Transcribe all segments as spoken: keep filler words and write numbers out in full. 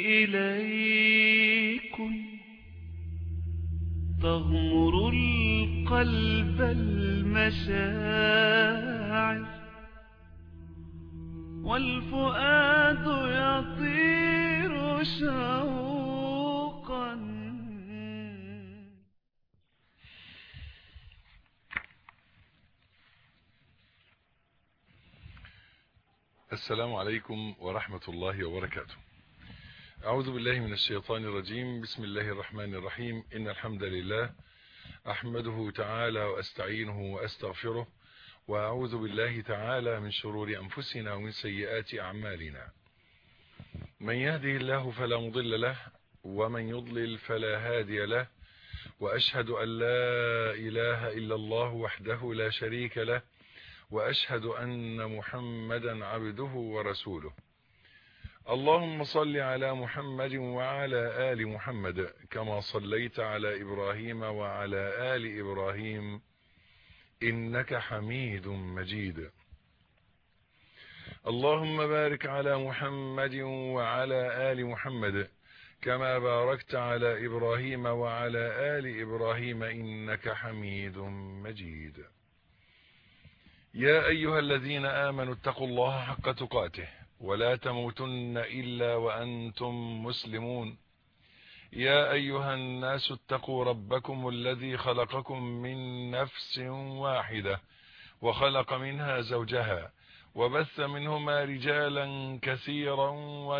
إليكم تغمر القلب المشاعر والفؤاد يطير شوقا. السلام عليكم ورحمة الله وبركاته. أعوذ بالله من الشيطان الرجيم. بسم الله الرحمن الرحيم. إن الحمد لله أحمده تعالى وأستعينه وأستغفره، وأعوذ بالله تعالى من شرور أنفسنا ومن سيئات أعمالنا. من يهده الله فلا مضل له، ومن يضلل فلا هادي له، وأشهد أن لا إله إلا الله وحده لا شريك له، وأشهد أن محمدا عبده ورسوله. اللهم صل على محمد وعلى آل محمد كما صليت على إبراهيم وعلى آل إبراهيم إنك حميد مجيد. اللهم بارك على محمد وعلى آل محمد كما باركت على إبراهيم وعلى آل إبراهيم إنك حميد مجيد. يا أيها الذين آمنوا اتقوا الله حق تقاته ولا تموتن إلا وأنتم مسلمون. يا أيها الناس اتقوا ربكم الذي خلقكم من نفس واحدة وخلق منها زوجها وبث منهما رجالا كثيرا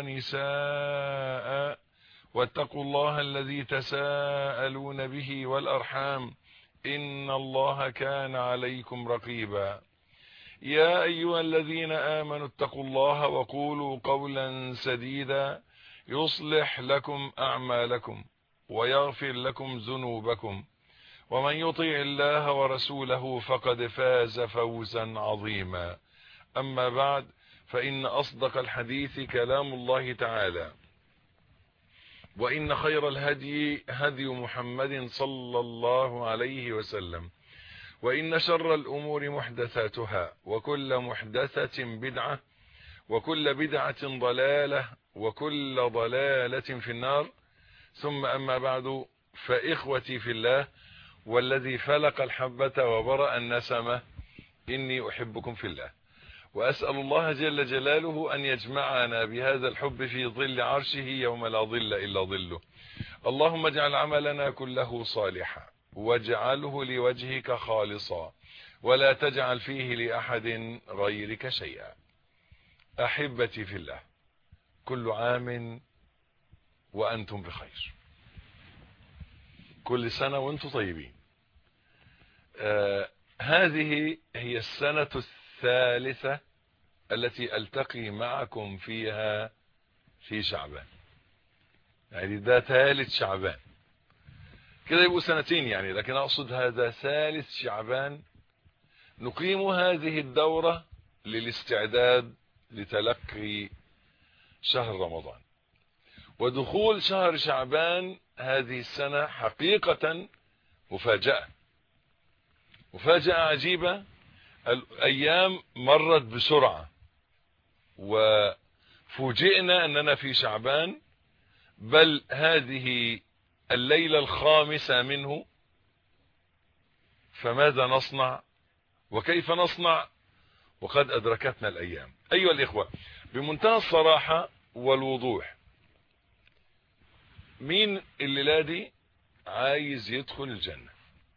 ونساء، واتقوا الله الذي تساءلون به والأرحام إن الله كان عليكم رقيبا. يا أيها الذين آمنوا اتقوا الله وقولوا قولا سديدا يصلح لكم أعمالكم ويغفر لكم ذنوبكم، ومن يطيع الله ورسوله فقد فاز فوزا عظيما. أما بعد، فإن أصدق الحديث كلام الله تعالى، وإن خير الهدي هدي محمد صلى الله عليه وسلم، وإن شر الأمور محدثاتها، وكل محدثة بدعة، وكل بدعة ضلالة، وكل ضلالة في النار. ثم أما بعد، فإخوتي في الله والذي فلق الحبة وبرأ النسمة، إني أحبكم في الله، وأسأل الله جل جلاله أن يجمعنا بهذا الحب في ظل عرشه يوم لا ظل إلا ظله. اللهم اجعل عملنا كله صالحا، واجعله لوجهك خالصا، ولا تجعل فيه لأحد غيرك شيئا. أحبتي في الله، كل عام وأنتم بخير، كل سنة وأنتم طيبين. آه هذه هي السنة الثالثة التي ألتقي معكم فيها في شعبان، يعني ده ثالث شعبان، كده يبقوا سنتين يعني، لكن أقصد هذا ثالث شعبان نقيم هذه الدورة للاستعداد لتلقي شهر رمضان. ودخول شهر شعبان هذه السنة حقيقة مفاجأة، مفاجأة عجيبة. الأيام مرت بسرعة، وفوجئنا أننا في شعبان، بل هذه الليلة الخامسة منه. فماذا نصنع وكيف نصنع وقد أدركتنا الأيام؟ أيها الإخوة، بمنتهى الصراحة والوضوح، مين الليلة دي عايز يدخل الجنة؟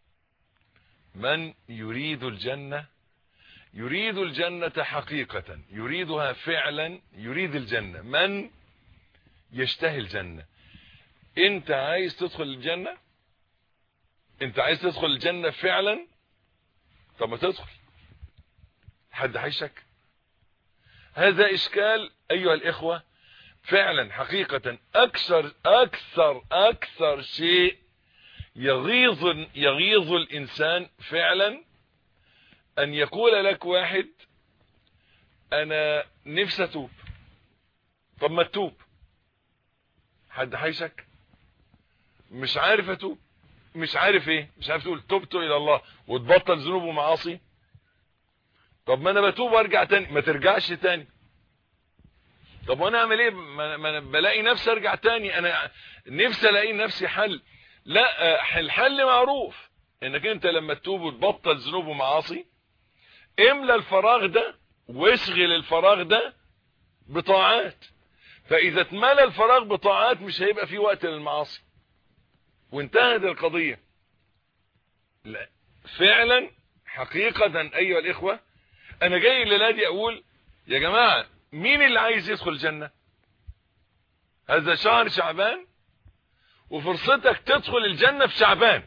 من يريد الجنة؟ يريد الجنة حقيقة، يريدها فعلا، يريد الجنة. من يشتهي الجنة؟ انت عايز تدخل الجنة؟ انت عايز تدخل الجنة فعلا؟ طب ما تدخل، حد هيشك؟ هذا إشكال أيها الإخوة. فعلا حقيقة أكثر أكثر أكثر شيء يغيظ يغيظ الإنسان فعلا أن يقول لك واحد أنا نفسي أتوب. طب ما تتوب، حد هيشك؟ مش عارف أتوب، مش عارف إيه، مش عارف تقول تبت إلى الله وتبطل ذنوب ومعاصي. طب ما أنا بتوب وأرجع تاني. ما ترجعش تاني. طب وانا اعمل ايه؟ ما انا بلاقي نفسي ارجع تاني، انا نفسي الاقي نفسي حل. لا، الحل معروف، انك انت لما تتوب وتبطل ذنوب ومعاصي املى الفراغ ده واشغل الفراغ ده بطاعات. فاذا اتملى الفراغ بطاعات مش هيبقى فيه وقت للمعاصي وانتهت القضية. لا فعلا حقيقة ايها الاخوة، انا جاي الليلة دي اقول يا جماعة مين اللي عايز يدخل الجنة؟ هذا شهر شعبان وفرصتك تدخل الجنة في شعبان.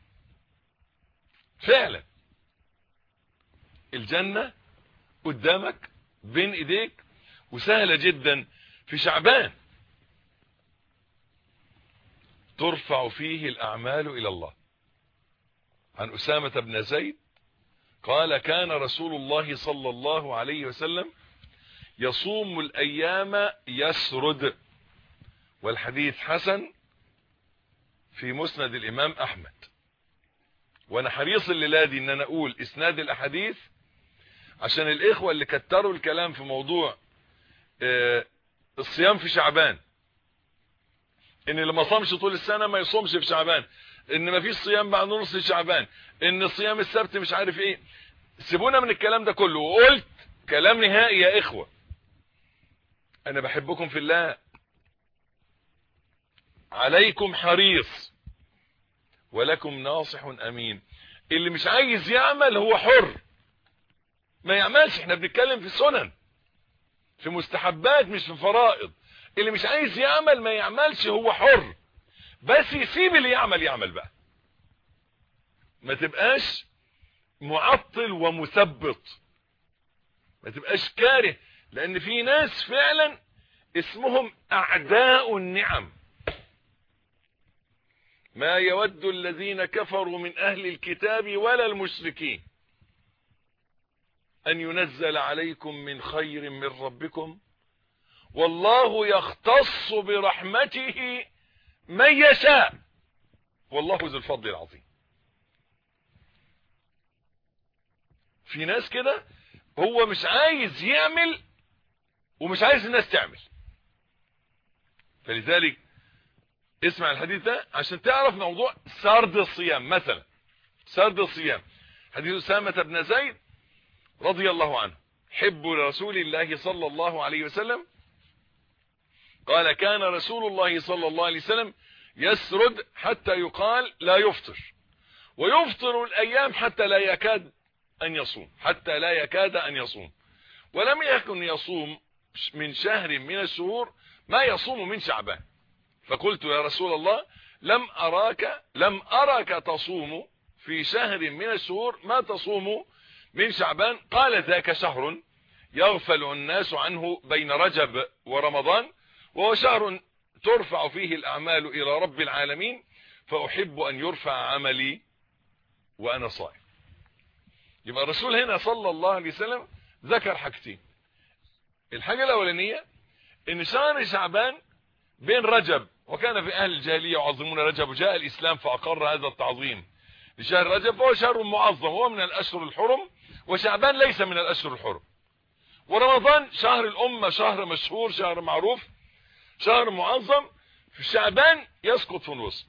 فعلا الجنة قدامك بين ايديك وسهلة جدا في شعبان. ترفع فيه الاعمال الى الله. عن اسامة بن زيد قال كان رسول الله صلى الله عليه وسلم يصوم الايام يسرد، والحديث حسن في مسند الامام احمد. وانا حريص الليله دي ان انا اقول اسناد الاحاديث عشان الاخوه اللي كتروا الكلام في موضوع اه الصيام في شعبان، ان اللي ما صامش طول السنه ما يصومش في شعبان، ان ما فيش صيام بعد نص شعبان، ان صيام السبت مش عارف ايه. سيبونا من الكلام ده كله. وقلت كلام نهائي يا اخوه، انا بحبكم في الله، عليكم حريص ولكم ناصح امين. اللي مش عايز يعمل هو حر، ما يعملش. احنا بنتكلم في سنن، في مستحبات مش في فرائض. اللي مش عايز يعمل ما يعملش، هو حر، بس يسيب اللي يعمل يعمل بقى. ما تبقاش معطل ومثبط، ما تبقاش كاره، لان في ناس فعلا اسمهم اعداء النعم. ما يود الذين كفروا من اهل الكتاب ولا المشركين ان ينزل عليكم من خير من ربكم والله يختص برحمته من يشاء والله ذو الفضل العظيم. في ناس كده هو مش عايز يعمل ومش عايز الناس تعمل. فلذلك اسمع الحديث ده عشان تعرف موضوع سرد الصيام. مثلا سرد الصيام، حديث أسامة بن زيد رضي الله عنه حب رسول الله صلى الله عليه وسلم قال كان رسول الله صلى الله عليه وسلم يسرد حتى يقال لا يفطر، ويفطر الأيام حتى لا يكاد أن يصوم حتى لا يكاد أن يصوم ولم يكن يصوم من شهر من الشهور ما يصوم من شعبان. فقلت يا رسول الله لم أراك لم أراك تصوم في شهر من الشهور ما تصوم من شعبان. قال ذاك شهر يغفل الناس عنه بين رجب ورمضان، وهو شهر ترفع فيه الأعمال إلى رب العالمين، فأحب أن يرفع عملي وأنا صائم. يبقى الرسول هنا صلى الله عليه وسلم ذكر حاجتين. الحاجة الأولانية إن شهر شعبان بين رجب، وكان في أهل الجاهلية يعظمون رجب، وجاء الإسلام فأقر هذا التعظيم لشهر رجب، فهو شهر معظم، هو من الأشهر الحرم، وشعبان ليس من الأشهر الحرم. ورمضان شهر الأمة، شهر مشهور، شهر معروف، شهر معظم. في شعبان يسقط في الوسط،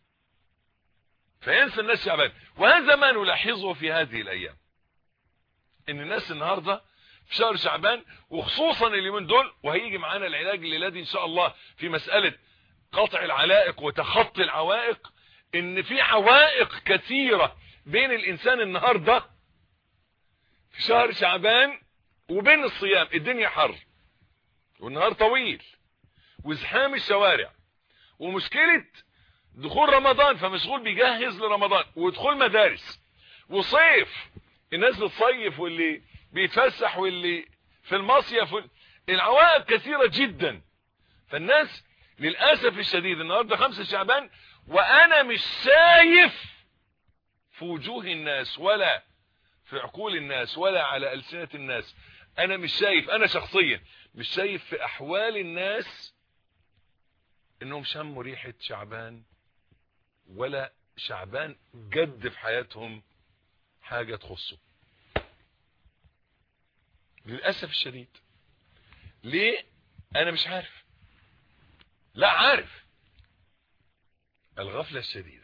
فينسى الناس شعبان. وهذا ما نلاحظه في هذه الأيام، إن الناس النهاردة في شهر شعبان، وخصوصا اليومين دول، وهيجي معانا العلاج الليلة دي إن شاء الله في مسألة قطع العلائق وتخطي العوائق، إن في عوائق كثيرة بين الإنسان النهاردة في شهر شعبان وبين الصيام. الدنيا حر والنهار طويل وازحام الشوارع، ومشكلة دخول رمضان فمشغول بيجهز لرمضان، ودخول مدارس، وصيف الناس بتصيف، واللي بيتفسح، واللي في المصيف. العوائق كثيرة جدا. فالناس للأسف الشديد النهاردة خمسة شعبان وأنا مش شايف في وجوه الناس ولا في عقول الناس ولا على ألسنة الناس، أنا مش شايف، أنا شخصيا مش شايف في أحوال الناس إنهم شموا ريحة شعبان، ولا شعبان جد في حياتهم حاجة تخصه للأسف الشديد. ليه؟ انا مش عارف. لا عارف. الغفلة الشديدة،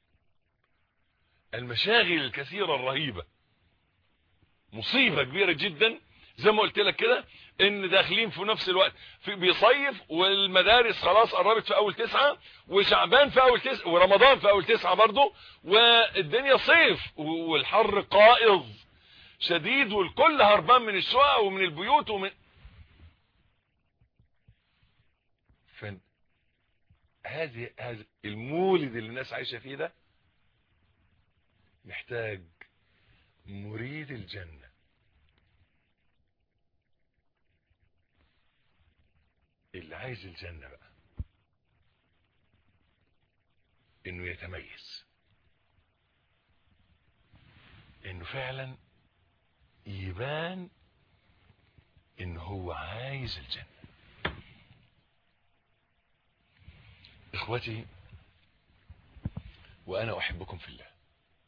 المشاغل الكثيرة الرهيبة، مصيبة كبيرة جدا. زي ما قلت لك كده ان داخلين في نفس الوقت في بيصيف، والمدارس خلاص قربت في اول تسعة، وشعبان في اول تسعة، ورمضان في اول تسعة برضو، والدنيا صيف والحر قائض شديد، والكل هربان من الشقق ومن البيوت ومن فين. هذه هذا المولد اللي الناس عايشة فيه ده محتاج مريد الجنة، اللي عايز الجنة بقى انه يتميز، انه فعلا يبان انه هو عايز الجنة. اخوتي وانا احبكم في الله،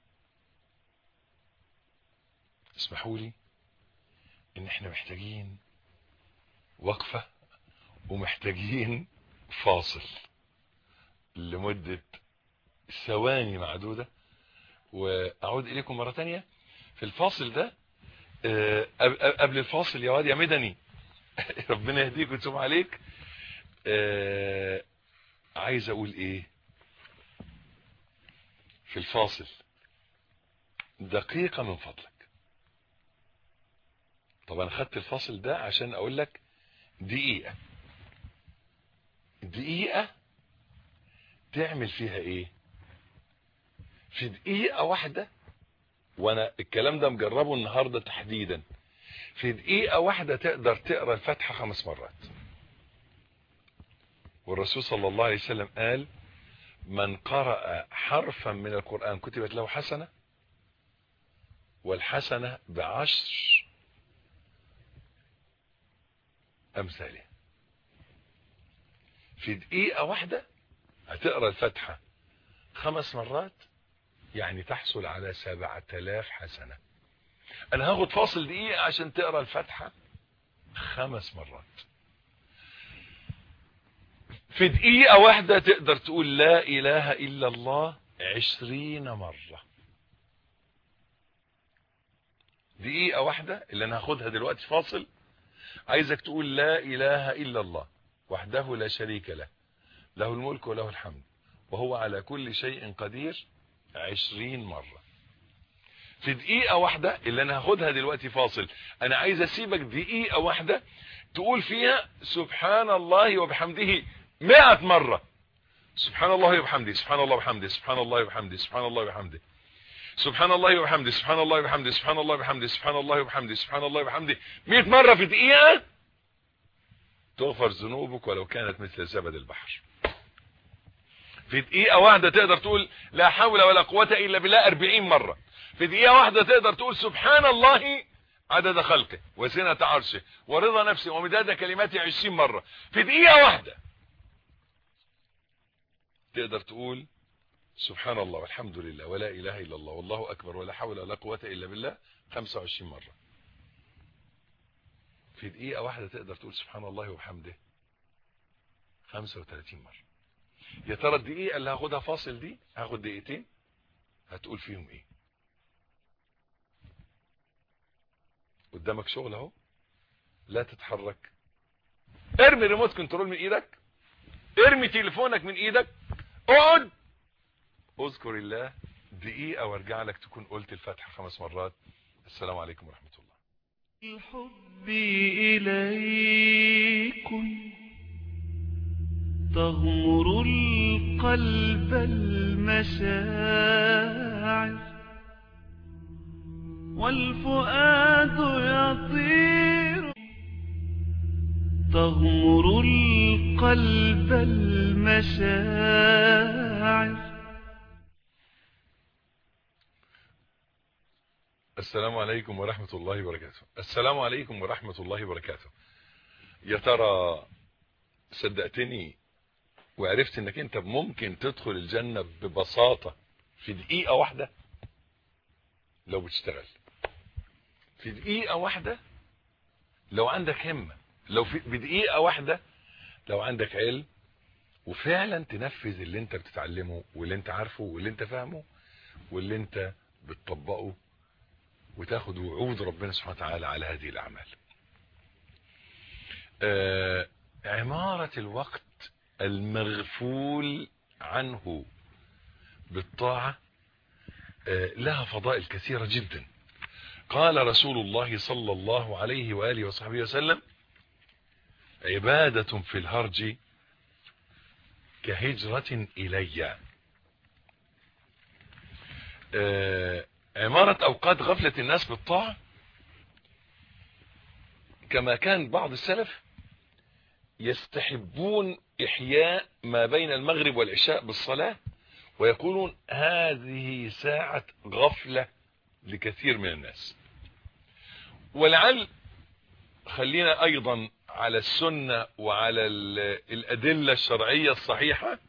اسمحوا لي ان احنا محتاجين وقفة ومحتاجين فاصل لمدة ثواني معدودة، واعود اليكم مرة تانية. في الفاصل ده قبل الفاصل يا واد يا مدني ربنا يهديك ويتوب عليك، عايز اقول ايه في الفاصل؟ دقيقة من فضلك. طبعا خدت الفاصل ده عشان اقول لك دقيقة دقيقة تعمل فيها ايه في دقيقة واحدة. وانا الكلام ده مجربه النهاردة تحديدا. في دقيقة واحدة تقدر تقرأ الفاتحة خمس مرات. والرسول صلى الله عليه وسلم قال من قرأ حرفا من القرآن كتبت له حسنة، والحسنة بعشر امثالها. في دقيقة واحدة هتقرأ الفاتحة خمس مرات، يعني تحصل على سبعة آلاف حسنة. انا هاخد فاصل دقيقة عشان تقرأ الفاتحة خمس مرات. في دقيقة واحدة تقدر تقول لا اله الا الله عشرين مرة. دقيقة واحدة اللي انا هاخدها دلوقتي فاصل، عايزك تقول لا اله الا الله وحده لا شريك له، له الملك وله الحمد وهو على كل شيء قدير عشرين مرة. في دقيقة واحدة اللي انا هاخدها دلوقتي فاصل، انا عايز اسيبك دقيقة واحدة تقول فيها سبحان الله وبحمده مئة مرة. سبحان الله وبحمده، سبحان الله وبحمده، سبحان الله وبحمده، سبحان الله وبحمده، سبحان الله وبحمده، سبحان الله وبحمده، سبحان الله وبحمده، سبحان الله وبحمده، سبحان الله وبحمده مئة مرة في دقيقة. تغفر ذنوبك ولو كانت مثل زبد البحر. في دقيقة واحدة تقدر تقول لا حول ولا قوة الا بالله أربعين مرة. في دقيقة واحدة تقدر تقول سبحان الله عدد خلقه وزنة عرشه ورضا نفسه ومداد كلماته عشرين مرة. في دقيقة واحدة تقدر تقول سبحان الله والحمد لله ولا اله الا الله والله اكبر ولا حول ولا قوة الا بالله خمسة وعشرين مرة. في دقيقة واحدة تقدر تقول سبحان الله وبحمده خمسة وثلاثين مرة. يا ترى الدقيقة اللي هاخدها فاصل دي، هاخد دقيقتين هتقول فيهم ايه؟ قدامك شغل اهو، لا تتحرك. ارمي ريموت كنترول من ايدك، ارمي تليفونك من ايدك، اقعد اذكر الله دقيقة وارجع لك تكون قلت الفاتحة خمس مرات. السلام عليكم ورحمة الله. الحب إليكم تغمر القلب المشاعر والفؤاد يطير. تغمر القلب المشاعر. السلام عليكم ورحمة الله وبركاته. السلام عليكم ورحمة الله وبركاته. يا ترى صدقتني وعرفت انك انت ممكن تدخل الجنة ببساطة في دقيقة واحدة لو بتشتغل، في دقيقة واحدة لو عندك همة، لو في بدقيقة واحدة لو عندك علم وفعلا تنفذ اللي انت بتتعلمه واللي انت عارفه واللي انت فاهمه واللي انت بتطبقه وتاخد وعود ربنا سبحانه وتعالى على هذه الاعمال. آه عمارة الوقت المغفول عنه بالطاعة آه لها فضائل كثيرة جدا. قال رسول الله صلى الله عليه وآله وصحبه وسلم: عبادة في الهرج كهجرة إلي. آه عمارة أوقات غفلة الناس بالطاعة، كما كان بعض السلف يستحبون إحياء ما بين المغرب والعشاء بالصلاة، ويقولون هذه ساعة غفلة لكثير من الناس. ولعل خلينا أيضا على السنة وعلى الأدلة الشرعية الصحيحة.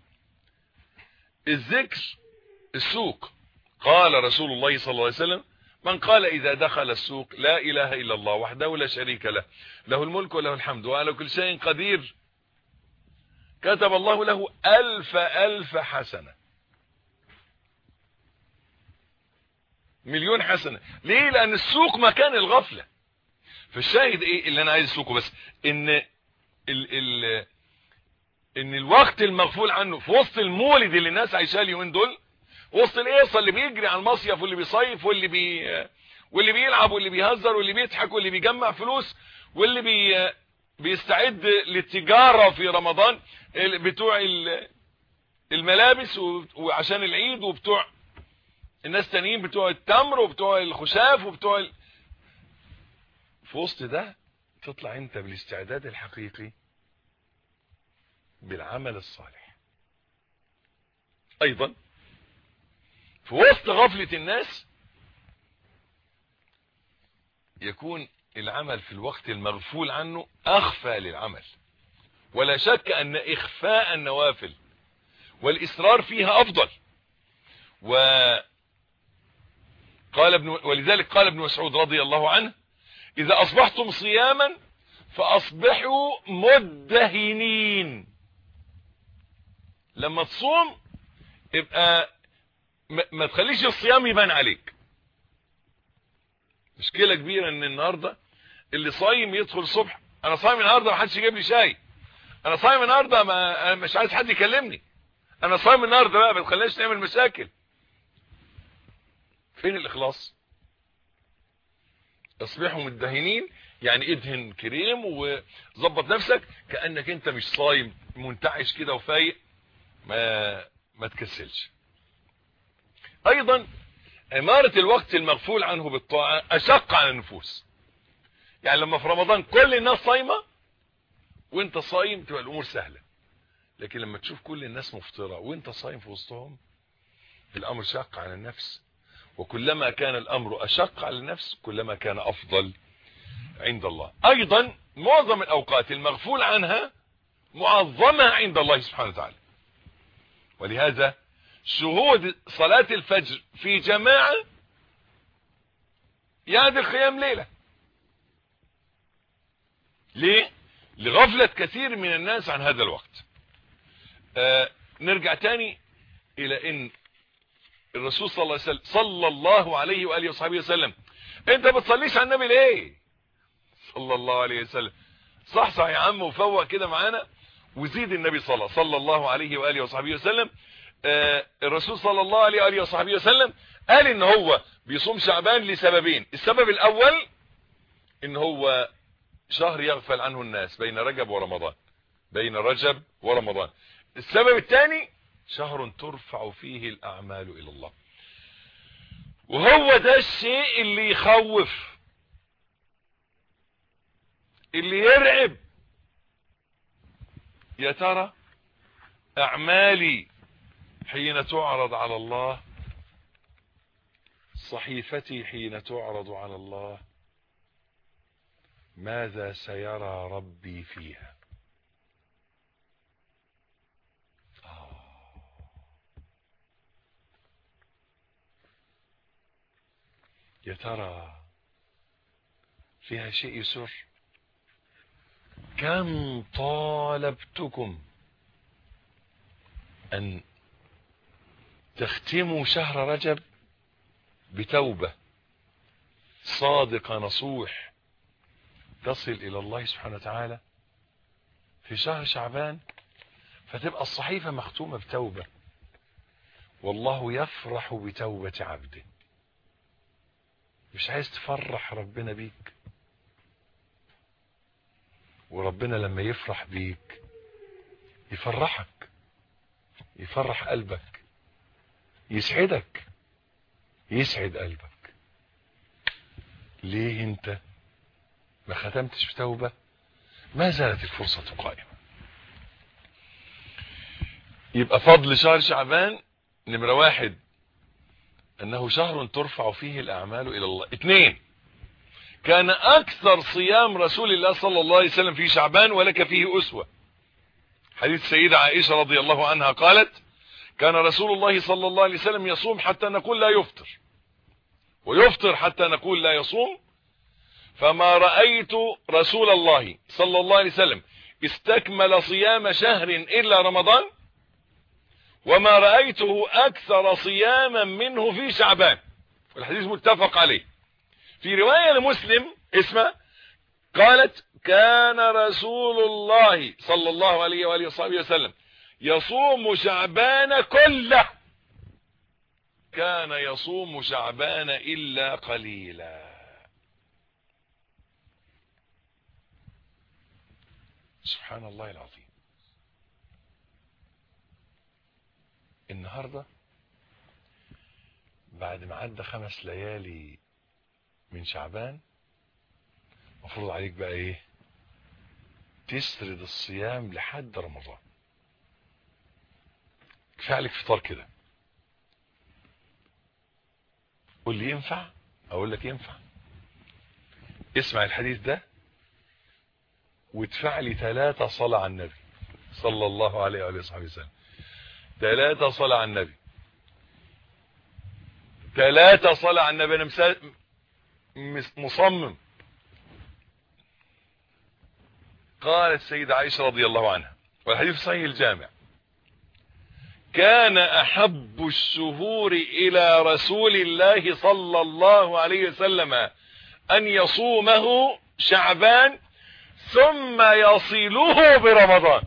الذكر السوق، قال رسول الله صلى الله عليه وسلم: من قال إذا دخل السوق لا إله إلا الله وحده لا شريك له، له الملك وله الحمد وعلى كل شيء قدير، كتب الله له ألف ألف حسنة، مليون حسنة. ليه؟ لأن السوق مكان الغفلة. فالشاهد إيه اللي أنا عايز أسوقه بس؟ إن ال ال إن الوقت المغفول عنه في وسط المولد اللي الناس عايشاه اليومين دول، وسط القيصة اللي بيجري على المصيف واللي بيصيف واللي بي واللي بيلعب واللي بيهزر واللي بيضحك واللي بيجمع فلوس واللي بي بيستعد للتجارة في رمضان، بتوع الملابس وعشان العيد، وبتوع الناس تانيين بتوع التمر وبتوع الخشاف وبتوع ال... في وسط ده تطلع انت بالاستعداد الحقيقي بالعمل الصالح. ايضا في وسط غفلة الناس يكون العمل في الوقت المغفول عنه اخفى للعمل، ولا شك ان اخفاء النوافل والاصرار فيها افضل. وقال ابن ولذلك قال ابن مسعود رضي الله عنه: اذا اصبحتم صياما فاصبحوا مدهنين. لما تصوم يبقى ما تخليش الصيام يبان عليك. مشكلة كبيرة ان النهاردة اللي صايم يدخل الصبح: انا صايم النهاردة ما حدش يجيب لي شاي، انا صايم النهاردة ما انا مش عايز حد يكلمني، انا صايم النهاردة بقى ما تخليناش نعمل مشاكل. فين الاخلاص؟ اصبحوا مدهنين، يعني ادهن كريم وظبط نفسك كأنك انت مش صايم، منتعش كده وفايق، ما ما تكسلش. ايضا عمارة الوقت المغفول عنه بالطاعة اشق على النفوس. يعني لما في رمضان كل الناس صايمة وانت صايم تبقى الامور سهلة، لكن لما تشوف كل الناس مفطرة وانت صايم في وسطهم الامر شاق على النفس. وكلما كان الامر اشق على النفس كلما كان افضل عند الله. ايضا معظم الاوقات المغفول عنها معظمة عند الله سبحانه وتعالى. ولهذا شهود صلاة الفجر في جماعة يعدل قيام ليلة. ليه؟ لغفلة كثير من الناس عن هذا الوقت. آه نرجع تاني الى ان الرسول صلى الله عليه وسلم صلى الله عليه وآله وصحبه وسلم: انت بتصليش على النبي ليه؟ صلى الله عليه وسلم. صح صح يا عم وفوق كده معانا وزيد النبي صلى صلى الله عليه وآله وصحبه وسلم. آه الرسول صلى الله عليه وآله وصحبه وسلم قال ان هو بيصوم شعبان لسببين. السبب الاول ان هو شهر يغفل عنه الناس بين رجب ورمضان، بين رجب ورمضان. السبب الثاني شهر ترفع فيه الاعمال الى الله. وهو ده الشيء اللي يخوف، اللي يرعب. يا ترى اعمالي حين تعرض على الله، صحيفتي حين تعرض على الله، ماذا سيرى ربي فيها؟ آه. يا ترى فيها شيء يسر؟ كم طالبتكم أن تختموا شهر رجب بتوبة صادقة نصوح تصل إلى الله سبحانه وتعالى في شهر شعبان، فتبقى الصحيفة مختومة بتوبة، والله يفرح بتوبة عبده. مش عايز تفرح ربنا بيك؟ وربنا لما يفرح بيك يفرحك، يفرح قلبك، يسعدك، يسعد قلبك. ليه انت ما ختمتش بتوبة؟ ما زالت الفرصة قائمة. يبقى فضل شهر شعبان نمرة واحد انه شهر ترفع فيه الاعمال الى الله. اثنين، كان اكثر صيام رسول الله صلى الله عليه وسلم في شعبان ولك فيه اسوة. حديث السيدة عائشة رضي الله عنها قالت: كان رسول الله صلى الله عليه وسلم يصوم حتى نقول لا يفطر، ويفطر حتى نقول لا يصوم، فما رأيت رسول الله صلى الله عليه وسلم استكمل صيام شهر إلا رمضان، وما رأيته أكثر صياما منه في شعبان. والحديث متفق عليه. في رواية لمسلم اسمه قالت: كان رسول الله صلى الله عليه وآله وصحبه وسلم يصوم شعبان كله، كان يصوم شعبان إلا قليلا. سبحان الله العظيم. النهاردة بعد ما عدى خمس ليالي من شعبان مفروض عليك بقى ايه؟ تسرد الصيام لحد رمضان. كفاية عليك فطار كده. قول لي ينفع؟ اقول لك ينفع. اسمع الحديث ده وادفع لي ثلاثة صلاة على النبي صلى الله عليه وآله وصحبه وسلم. ثلاثة صلاة على النبي، ثلاثة صلاة على النبي. انا مصمم. قالت السيدة عائشة رضي الله عنها، والحديث صحيح الجامع: كان احب الشهور الى رسول الله صلى الله عليه وسلم ان يصومه شعبان ثم يصله برمضان.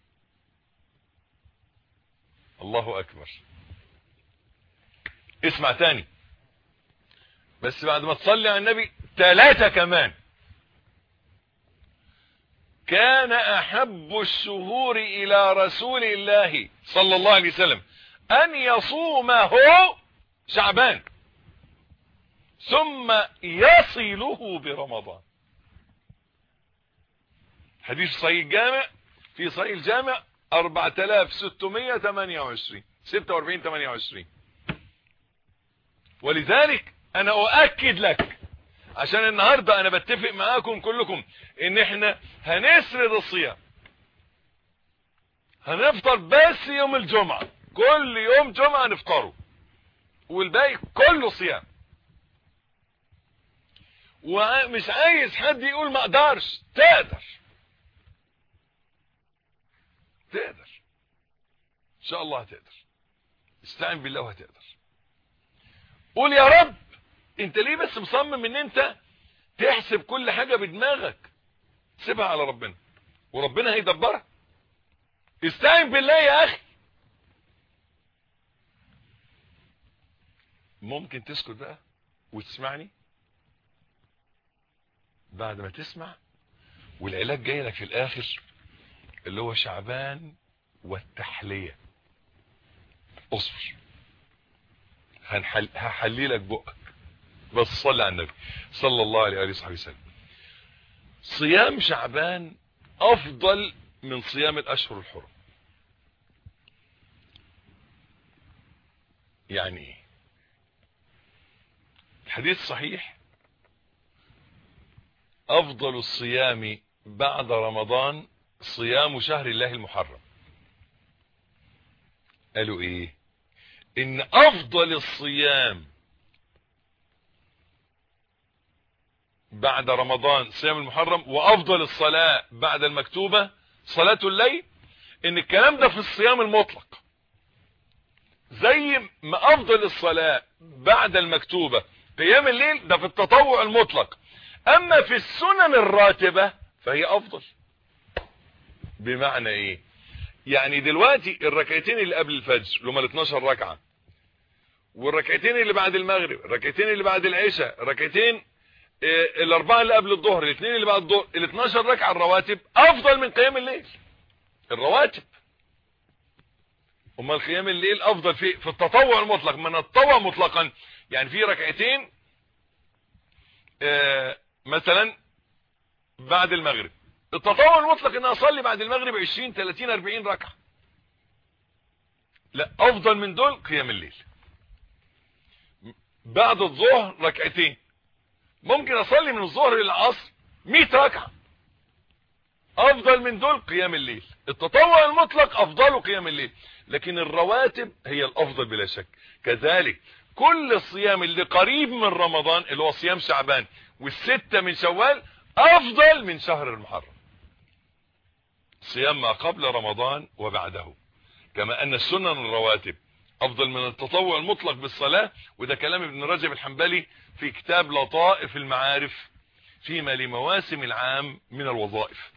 الله اكبر. اسمع تاني بس بعد ما تصلي على النبي ثلاثة كمان. كان احب الشهور الى رسول الله صلى الله عليه وسلم ان يصومه شعبان ثم يصله برمضان. حديث صحيح الجامع، في صحيح الجامع أربعة آلاف وستمائة وثمانية وعشرين ستة وأربعين ثمانية وعشرين. ولذلك انا اؤكد لك، عشان النهاردة انا بتفق معاكم كلكم ان احنا هنسرد الصيام، هنفطر بس يوم الجمعة، كل يوم جمعة نفطره والباقي كله صيام. ومش عايز حد يقول ما اقدرش. تقدر، تقدر ان شاء الله هتقدر. استعن بالله وهتقدر. قول يا رب انت ليه بس مصمم ان انت تحسب كل حاجة بدماغك؟ سيبها على ربنا وربنا هيدبرها. استعن بالله يا اخي. ممكن تسكت بقى وتسمعني؟ بعد ما تسمع والعلاج جاي لك في الاخر اللي هو شعبان والتحلية. اصبر، هنحل هحللك بقك بس صلي على النبي صلى الله عليه وآله وصحبه وسلم. صيام شعبان افضل من صيام الاشهر الحرم. يعني ايه؟ الحديث صحيح: افضل الصيام بعد رمضان صيام شهر الله المحرم. قالوا ايه؟ ان افضل الصيام بعد رمضان صيام المحرم، وافضل الصلاة بعد المكتوبة صلاة الليل، ان الكلام ده في الصيام المطلق، زي ما افضل الصلاة بعد المكتوبة قيام الليل، ده في التطوع المطلق. اما في السنن الراتبة فهي افضل. بمعنى ايه؟ يعني دلوقتي الركعتين اللي قبل الفجر اللي هم ال اتناشر ركعة، والركعتين اللي بعد المغرب، الركعتين اللي بعد العشاء، الركعتين الاربعه اللي قبل الظهر، الاثنين اللي بعد الظهر، ال اتناشر ركعه الرواتب افضل من قيام الليل. الرواتب امال قيام الليل افضل في في التطوع المطلق. من التطوع مطلقا يعني في ركعتين آه مثلا بعد المغرب، التطوع المطلق ان اصلي بعد المغرب عشرين تلاتين اربعين ركعه، لا افضل من دول قيام الليل. بعد الظهر ركعتين، ممكن اصلي من الظهر للعصر مية ركعه، افضل من دول قيام الليل. التطوع المطلق افضل قيام الليل، لكن الرواتب هي الافضل بلا شك. كذلك كل الصيام اللي قريب من رمضان اللي هو صيام شعبان والستة من شوال افضل من شهر المحرم، صيام ما قبل رمضان وبعده. كما ان السنن الرواتب افضل من التطوع المطلق بالصلاة، وده كلام ابن رجب الحنبلي في كتاب لطائف المعارف فيما لمواسم العام من الوظائف.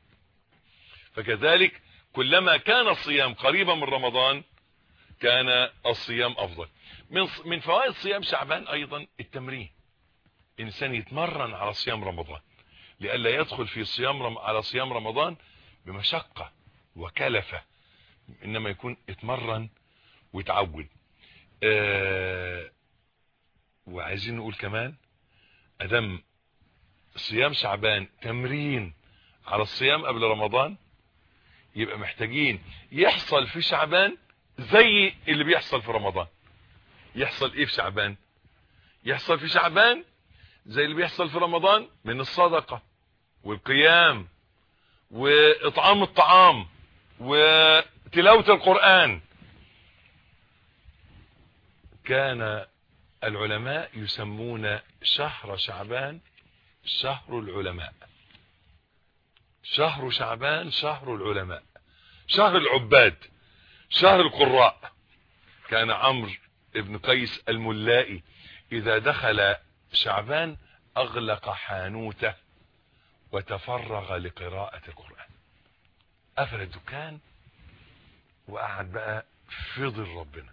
فكذلك كلما كان الصيام قريبا من رمضان كان الصيام افضل. من من فوائد صيام شعبان ايضا التمرين، انسان يتمرن على صيام رمضان لئلا يدخل في صيام رم... على صيام رمضان بمشقة وكلفة، انما يكون اتمرن ويتعود. آه وعايزين نقول كمان ادم صيام شعبان تمرين على الصيام قبل رمضان، يبقى محتاجين يحصل في شعبان زي اللي بيحصل في رمضان. يحصل ايه في شعبان؟ يحصل في شعبان زي اللي بيحصل في رمضان من الصدقة والقيام واطعام الطعام وتلاوة القرآن. كان العلماء يسمون شهر شعبان شهر العلماء، شهر شعبان شهر العلماء، شهر العباد، شهر القراء. كان عمرو ابن قيس الملائي اذا دخل شعبان اغلق حانوته وتفرغ لقراءة القرآن، قفل الدكان وقعد بقى في ظل ربنا.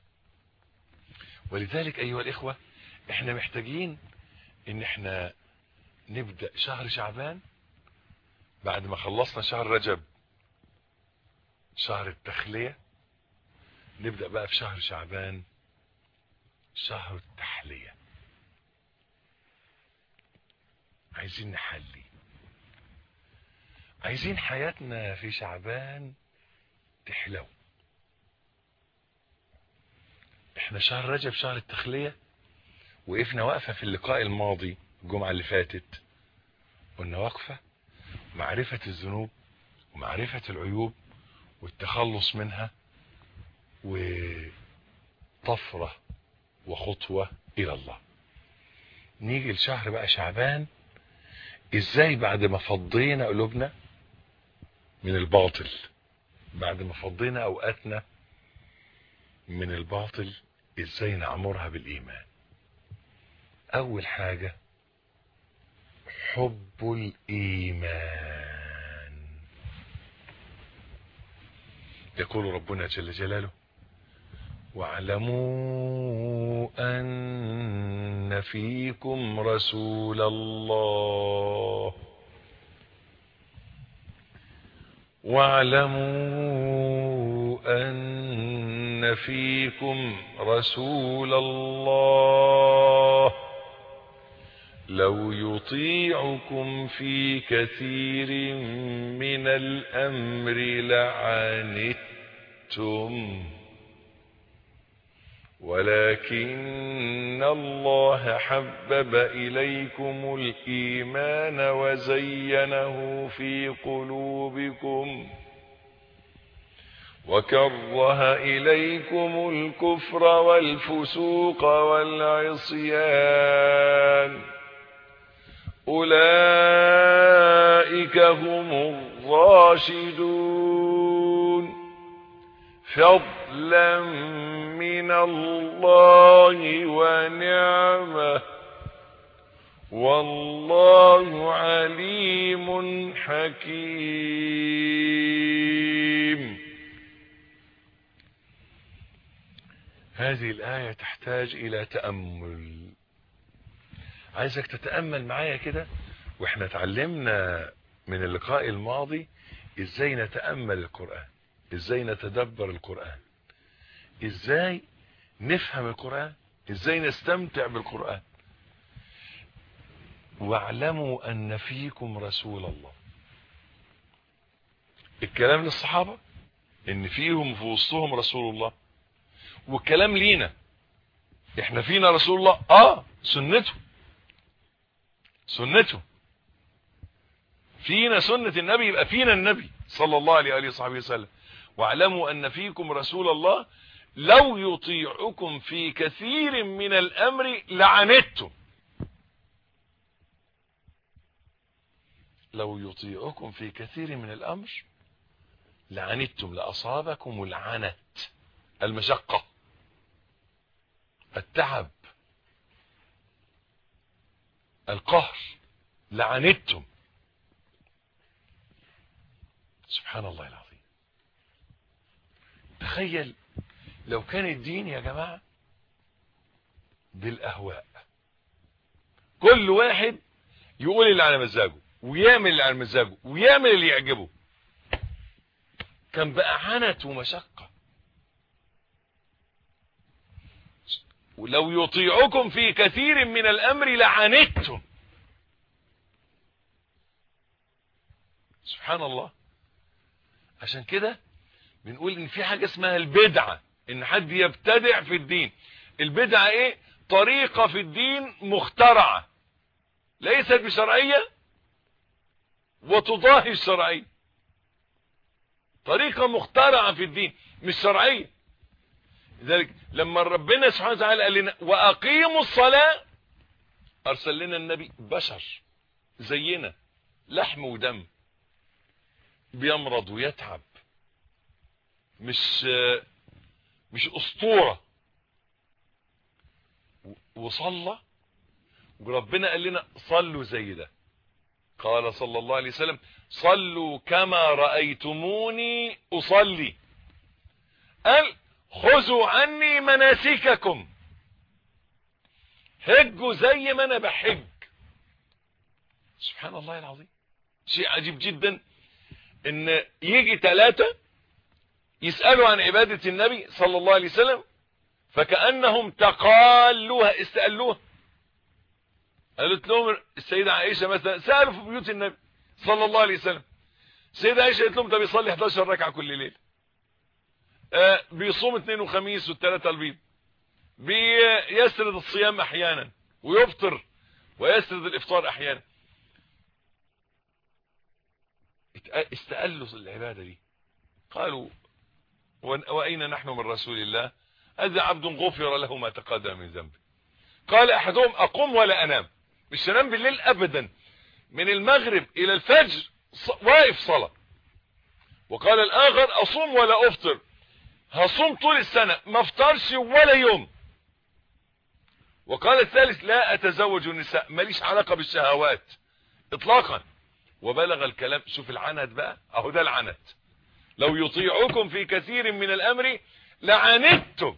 ولذلك ايها الاخوة احنا محتاجين ان احنا نبدأ شهر شعبان بعد ما خلصنا شهر رجب شهر التخلية، نبدأ بقى في شهر شعبان شهر التحلية. عايزين نحلي، عايزين حياتنا في شعبان تحلو. احنا شهر رجب شهر التخلية، وقفنا وقفة في اللقاء الماضي الجمعة اللي فاتت، قلنا وقفة معرفة الذنوب ومعرفة العيوب والتخلص منها وطفرة وخطوة الى الله. نيجي لشهر بقى شعبان، ازاي بعد ما فضينا قلوبنا من الباطل، بعد ما فضينا اوقاتنا من الباطل، ازاي نعمرها بالايمان. اول حاجة حب الايمان. يقول ربنا جل جلاله: واعلموا ان فيكم رسول الله واعلموا ان فيكم رسول الله لو يطيعكم في كثير من الامر لعنتم ولكن الله حبب إليكم الإيمان وزينه في قلوبكم وكره إليكم الكفر والفسوق والعصيان أولئك هم الراشدون فضلا من الله ونعمه والله عليم حكيم. هذه الآية تحتاج إلى تأمل. عايزك تتأمل معايا كده، واحنا اتعلمنا من اللقاء الماضي ازاي نتأمل القرآن، ازاي نتدبر القرآن، ازاي نفهم القرآن، ازاي نستمتع بالقرآن. واعلموا ان فيكم رسول الله. الكلام للصحابة ان فيهم في وسطهم رسول الله، والكلام لينا احنا فينا رسول الله. اه سنته سنته فينا سنة النبي، يبقى فينا النبي صلى الله عليه وآله وصحبه وسلم. واعلموا ان فيكم رسول الله لو يطيعكم في كثير من الامر لعنتم. لو يطيعكم في كثير من الامر لعنتم، لاصابكم العنت، المشقة، التعب، القهر، لعنتم. سبحان الله العظيم. تخيل لو كان الدين يا جماعة بالاهواء، كل واحد يقول اللي على مزاجه ويعمل اللي على مزاجه ويعمل اللي يعجبه، كان بقى عنت ومشقة. ولو يطيعكم في كثير من الامر لعنتم. سبحان الله. عشان كده بنقول ان في حاجة اسمها البدعة، ان حد يبتدع في الدين. البدعة ايه؟ طريقة في الدين مخترعة ليست بشرعية وتضاهي الشرعية. طريقة مخترعة في الدين مش شرعية. لذلك لما ربنا سبحانه وتعالى قال لنا واقيموا الصلاة، ارسل لنا النبي بشر زينا، لحم ودم، بيمرض ويتعب، مش مش اسطورة. وصلى، وربنا قال لنا صلوا زي ده. قال صلى الله عليه وسلم صلوا كما رأيتموني أصلي. قال خذوا عني مناسككم، حجوا زي ما انا بحج. سبحان الله العظيم. شيء عجيب جدا ان يجي ثلاثة يسألوا عن عبادة النبي صلى الله عليه وسلم فكأنهم تقالوها، استقلوها. قالت لهم السيدة عائشة مثلا، سألوا في بيوت النبي صلى الله عليه وسلم، السيدة عائشة قالت لهم ده بيصلي احد عشر ركعة كل ليلة، آه بيصوم اثنين وخميس والثلاثة البيض، بيسرد الصيام احيانا ويفطر ويسرد الافطار احيانا. استقلوا العبادة دي. قالوا وأين نحن من رسول الله؟ هذا عبد غفر له ما تقدم من ذنبه. قال احدهم اقوم ولا انام، مش انام بالليل ابدا، من المغرب الى الفجر واقف صلاة. وقال الاخر اصوم ولا افطر، هصوم طول السنة ما افطرش ولا يوم. وقال الثالث لا اتزوج النساء، ماليش علاقة بالشهوات اطلاقا. وبلغ الكلام. شوف العنت بقى، اهو ده العنت. لو يطيعكم في كثير من الامر لعنتم.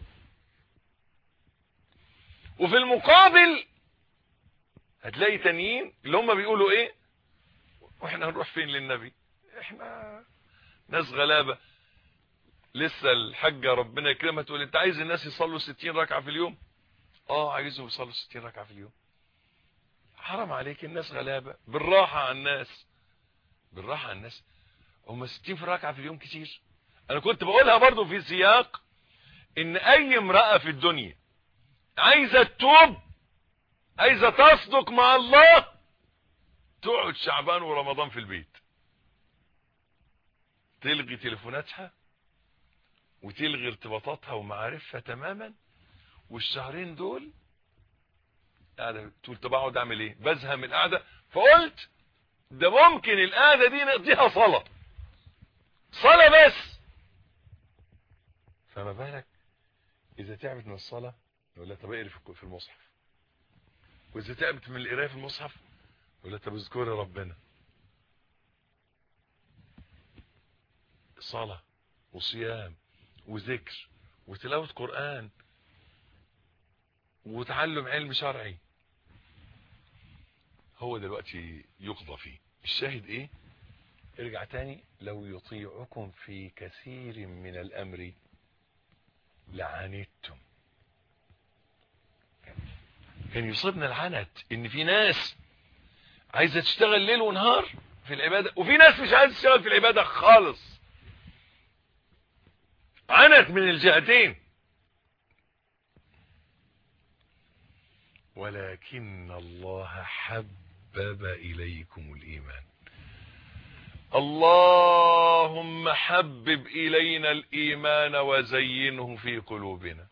وفي المقابل هتلاقي تانيين اللي هم بيقولوا ايه، واحنا هنروح فين للنبي، احنا ناس غلابة. لسه الحاجة ربنا يكرمها تقول انت عايز الناس يصلوا ستين ركعة في اليوم؟ اه عايزهم يصلوا ستين ركعة في اليوم. حرام عليك، الناس غلابة. بالراحة على الناس، بالراحة على الناس. هم ستين في ركعة في اليوم كتير. انا كنت بقولها برضو في سياق ان اي امرأة في الدنيا عايزة تتوب، عايزة تصدق مع الله، تقعد شعبان ورمضان في البيت، تلغي تليفوناتها وتلغي ارتباطاتها ومعارفها تماما، والشهرين دول قاعدة تقول طب اقعد اعمل ايه، بزهق من القعدة، فقلت ده ممكن القعدة دي نقضيها صلاة صلاة بس. فما بالك اذا تعبت من الصلاة يقول لها طب اقري في المصحف، واذا تعبت من القراءة في المصحف يقول لها طب اذكري ربنا. صلاة وصيام وذكر وتلاوة قرآن وتعلم علم شرعي، هو دلوقتي يقضى فيه. الشاهد ايه؟ ارجع تاني، لو يطيعكم في كثير من الامر لعنتم. كان يصيبنا العنت ان في ناس عايزة تشتغل ليل ونهار في العبادة، وفي ناس مش عايزة تشتغل في العبادة خالص. عنت من الجهتين. ولكن الله حبب إليكم الإيمان. اللهم حبب إلينا الإيمان وزينه في قلوبنا.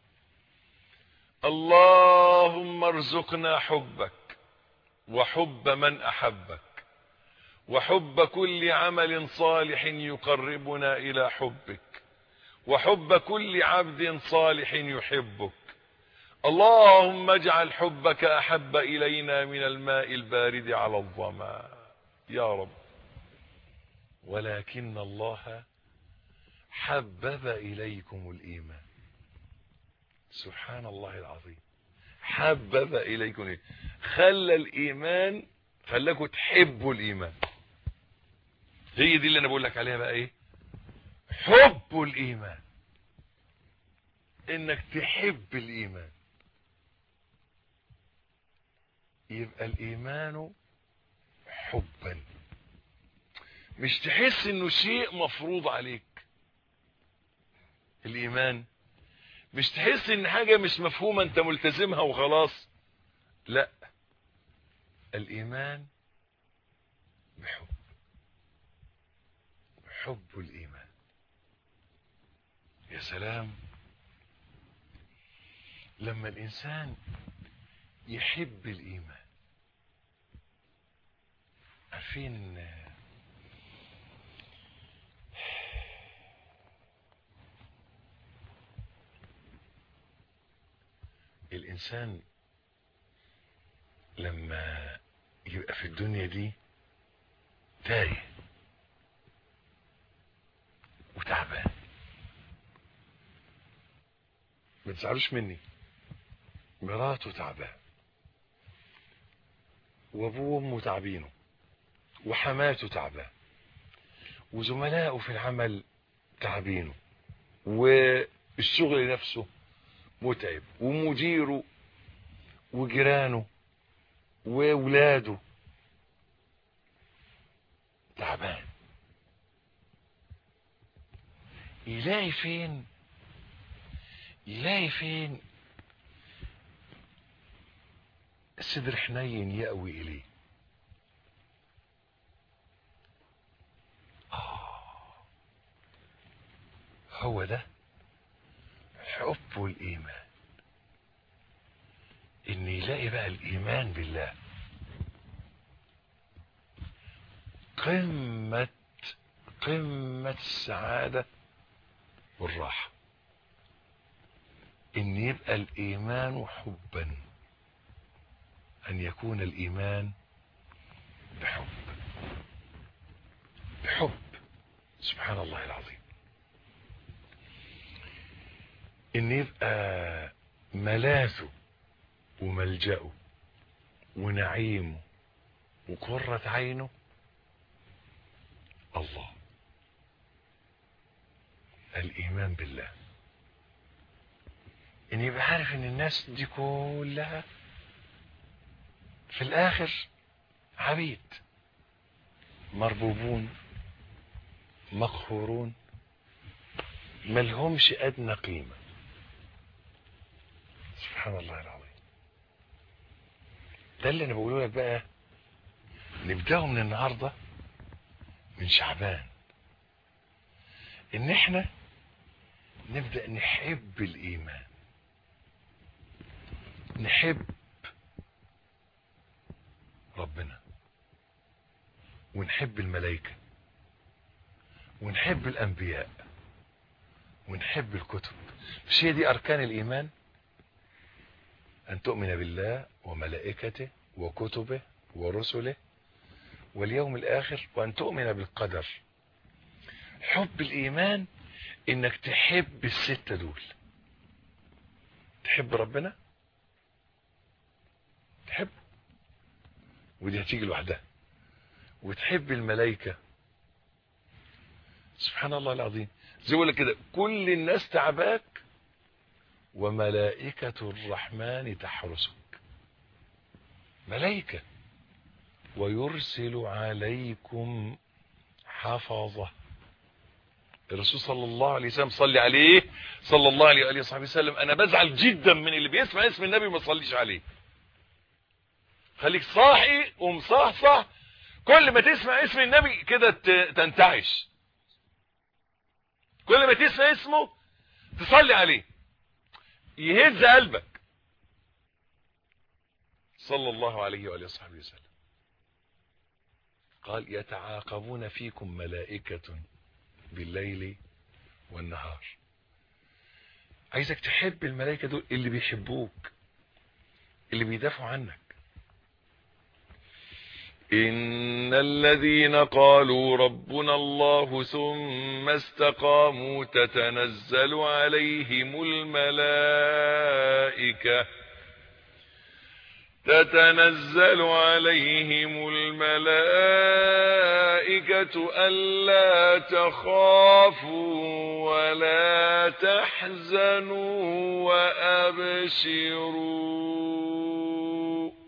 اللهم ارزقنا حبك وحب من أحبك وحب كل عمل صالح يقربنا إلى حبك وحب كل عبد صالح يحبك. اللهم اجعل حبك أحب إلينا من الماء البارد على الظما يا رب. ولكن الله حبب إليكم الإيمان. سبحان الله العظيم. حبب إليكم الإيمان، خلى الإيمان خلاكم تحبوا الإيمان. هي دي اللي أنا بقول لك عليها بقى إيه؟ حب الإيمان، إنك تحب الإيمان. يبقى الإيمان حبا، مش تحس إنه شيء مفروض عليك. الإيمان مش تحس إن حاجة مش مفهومة أنت ملتزمها وخلاص، لا، الإيمان بحب، حب الإيمان. يا سلام لما الإنسان يحب الإيمان. عارفين الإنسان لما يبقى في الدنيا دي تايه وتعبان، ما تزعلوش مني، مراته تعبان وابوه وامه تعبينه وحماته تعبان وزملائه في العمل تعبينه والشغل نفسه متعب ومديره وجيرانه وولاده تعبان. يلاقي فين يلاقي فين صدر حنين يأوي إليه. آه هو ده حب الإيمان، إن يلاقي بقى الإيمان بالله قمة قمة السعادة والراحة. إن يبقى الإيمان حبا، أن يكون الإيمان بحب بحب سبحان الله العظيم. إن يبقى ملاذه وملجأه ونعيمه وقرة عينه الله، الإيمان بالله. إن يبقى عارف إن الناس دي كلها في الآخر عبيد مربوبون مقهورون ملهمش أدنى قيمة. سبحان الله العظيم. ده اللي أنا بقوله لك بقى، نبدأه من النهاردة من شعبان، إن إحنا نبدأ نحب الإيمان، نحب ربنا ونحب الملائكة ونحب الأنبياء ونحب الكتب. مش هي دي أركان الإيمان؟ أن تؤمن بالله وملائكته وكتبه ورسله واليوم الآخر، وأن تؤمن بالقدر. حب الإيمان إنك تحب الستة دول. تحب ربنا، تحب، ودي هتيجي لوحدها، وتحب الملائكة. سبحان الله العظيم، زي ما كده كل الناس تعباك وملائكة الرحمن تحرسك. ملائكة ويرسل عليكم حفظة. الرسول صلى الله عليه وسلم صلي عليه صلى الله عليه وآله وصحبه وسلم. انا بزعل جدا من اللي بيسمع اسم النبي وما صليش عليه. خليك صاحي ومصحصح، كل ما تسمع اسم النبي كده تنتعش، كل ما تسمع اسمه تصلي عليه، يهز قلبك. صلى الله عليه وآله وصحبه وسلم قال يتعاقبون فيكم ملائكة بالليل والنهار. عايزك تحب الملائكة دول، اللي بيحبوك، اللي بيدافعوا عنك. إن الذين قالوا ربنا الله ثم استقاموا تتنزل عليهم الملائكة تتنزل عليهم الملائكة ألا تخافوا ولا تحزنوا وأبشروا.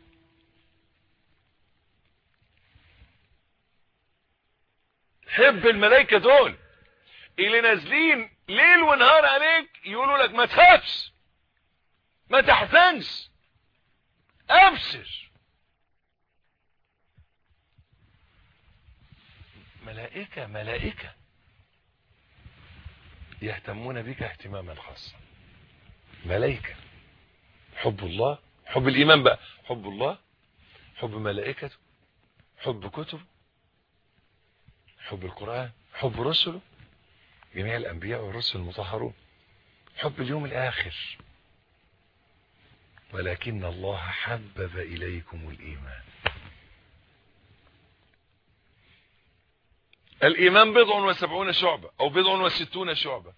حب الملائكة دول اللي نازلين ليل ونهار عليك، يقولوا لك ما تخافش، ما تحزنش، ابشر. ملائكة ملائكة يهتمون بك اهتماما خاصا. ملائكة. حب الله، حب الإيمان بقى، حب الله، حب ملائكته، حب كتبه، حب القرآن، حب رسله، جميع الأنبياء والرسل المطهرون، حب اليوم الآخر. ولكن الله حبب إليكم الإيمان. الإيمان بضع وسبعون شعبة أو بضع وستون شعبة،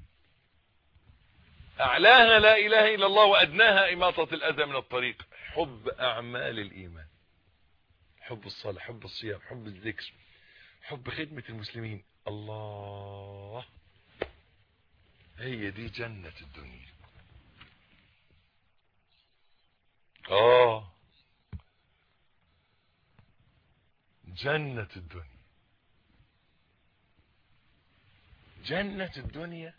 أعلاها لا إله إلا الله وأدناها إماطة الأذى من الطريق. حب أعمال الإيمان، حب الصلاة، حب الصيام، حب الذكر، حب خدمة المسلمين. الله، هي دي جنة الدنيا. آه جنة الدنيا، جنة الدنيا.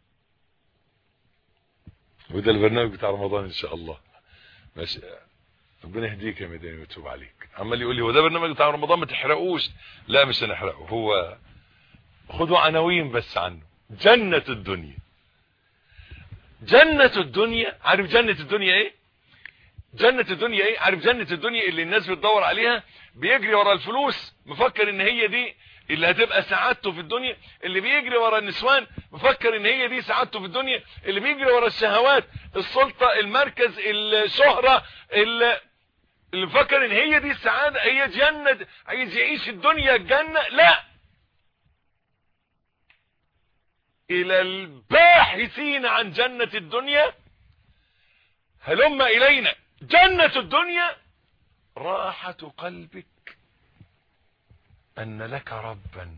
وده البرنامج بتاع رمضان ان شاء الله. ماشي، ربنا يهديك يا مدني ويتوب عليك. عمال يقول لي هو ده برنامج بتاع رمضان ما تحرقوش. لا مش هنحرقه، هو خدوا عناوين بس عنه. جنة الدنيا، جنة الدنيا. عارف جنة الدنيا ايه؟ جنة الدنيا ايه؟ عارف جنة الدنيا اللي الناس بتدور عليها، بيجري ورا الفلوس مفكر ان هي دي اللي هتبقى سعادته في الدنيا، اللي بيجري ورا النسوان مفكر ان هي دي سعادته في الدنيا، اللي بيجري ورا الشهوات، السلطة، المركز، الشهرة، اللي اللي مفكر ان هي دي السعادة، هي جنة، عايز يعيش الدنيا الجنة. لا، الى الباحثين عن جنة الدنيا هلم الينا. جنة الدنيا راحة قلبك ان لك ربا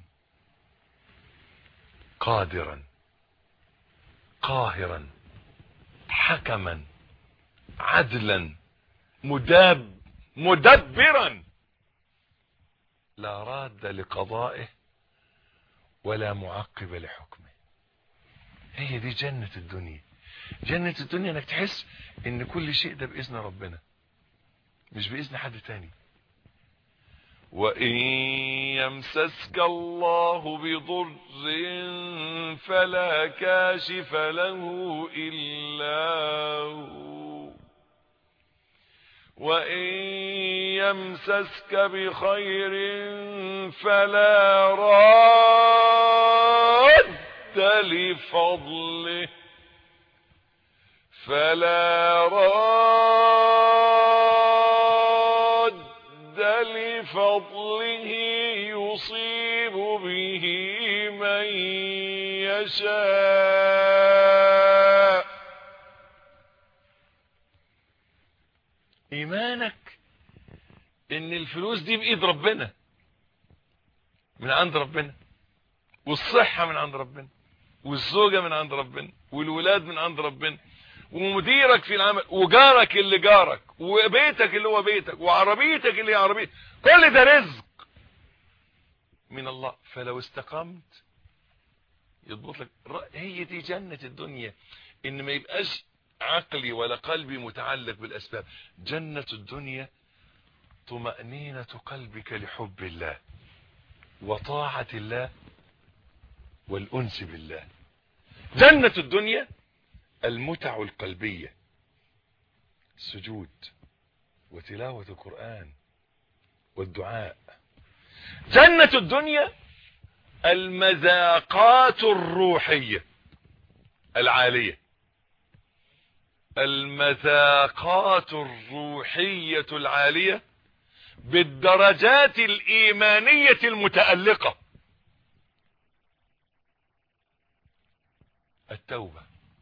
قادرا قاهرا حكما عدلا مداب مدبرا، لا راد لقضائه ولا معقب لحكمه. هي دي جنة الدنيا. جنة الدنيا انك تحس ان كل شيء ده بإذن ربنا مش بإذن حد تاني. وإن يمسسك الله بضر فلا كاشف له إلا هو وإن يمسسك بخير فلا راد لفضله فلا راد لفضله يصيب به من يشاء. ايمانك ان الفلوس دي بايد ربنا، من عند ربنا، والصحة من عند ربنا، والزوجة من عند ربنا، والولاد من عند ربنا، ومديرك في العمل، وجارك اللي جارك، وبيتك اللي هو بيتك، وعربيتك اللي هي عربيتك، كل ده رزق من الله. فلو استقمت يضبط لك. هي دي جنة الدنيا، ان ما يبقاش عقلي ولا قلبي متعلق بالاسباب. جنة الدنيا طمأنينة قلبك لحب الله وطاعة الله والأنس بالله. جنة الدنيا المتع القلبية، السجود وتلاوة القرآن والدعاء. جنة الدنيا المذاقات الروحية العالية، المذاقات الروحية العالية بالدرجات الإيمانية المتألقة. التوبة،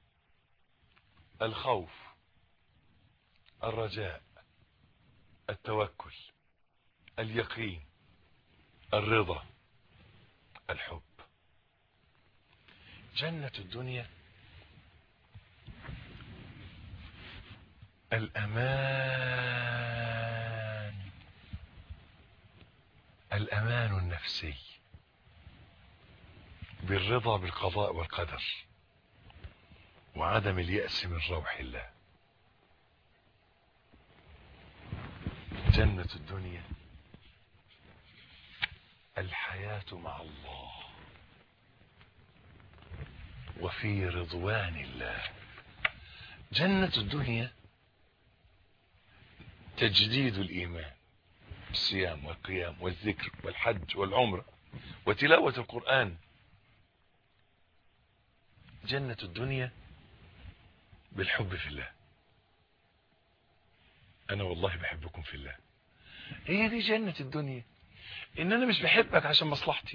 الخوف، الرجاء، التوكل، اليقين، الرضا، الحب. جنة الدنيا الأمان، الأمان النفسي بالرضا بالقضاء والقدر وعدم اليأس من روح الله. جنة الدنيا الحياة مع الله وفي رضوان الله. جنة الدنيا تجديد الإيمان، الصيام والقيام والذكر والحج والعمرة وتلاوة القرآن. جنة الدنيا بالحب في الله. أنا والله بحبكم في الله. هي دي جنة الدنيا، إن أنا مش بحبك عشان مصلحتي،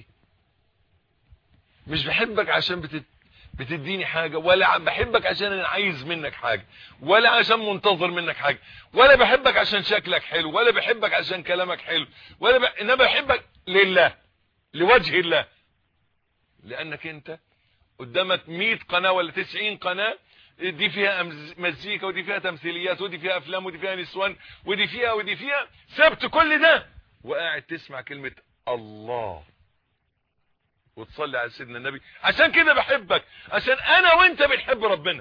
مش بحبك عشان بتت... بتديني حاجة، ولا بحبك عشان أنا عايز منك حاجة، ولا عشان منتظر منك حاجة، ولا بحبك عشان شكلك حلو، ولا بحبك عشان كلامك حلو، ولا ب... إنما بحبك لله، لوجه الله. لأنك أنت قدامك مئة قناة ولا تسعين قناة، دي فيها مزيكا، ودي فيها تمثيليات، ودي فيها أفلام، ودي فيها نسوان، ودي فيها ودي فيها. سبت كل ده وقاعد تسمع كلمة الله وتصلي على سيدنا النبي. عشان كده بحبك، عشان انا وانت بنحب ربنا.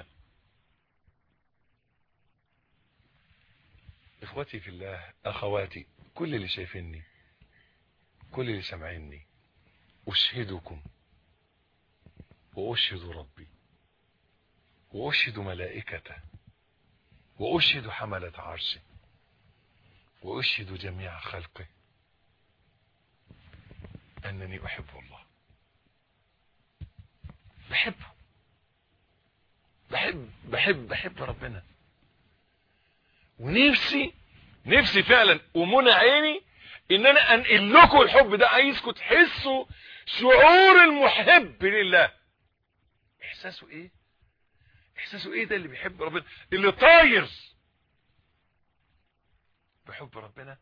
اخوتي في الله، اخواتي، كل اللي شايفيني، كل اللي سامعيني، اشهدكم واشهد ربي واشهد ملائكته واشهد حملة عرشه واشهد جميع خلقه انني احب الله. بحبه، بحب بحب بحب ربنا، ونفسي نفسي فعلا ومنى عيني ان انا انقل لكم الحب ده. عايزكم تحسوا شعور المحب لله. احساسه ايه؟ احساسه ايه ده اللي بيحب ربنا، اللي طاير بحب ربنا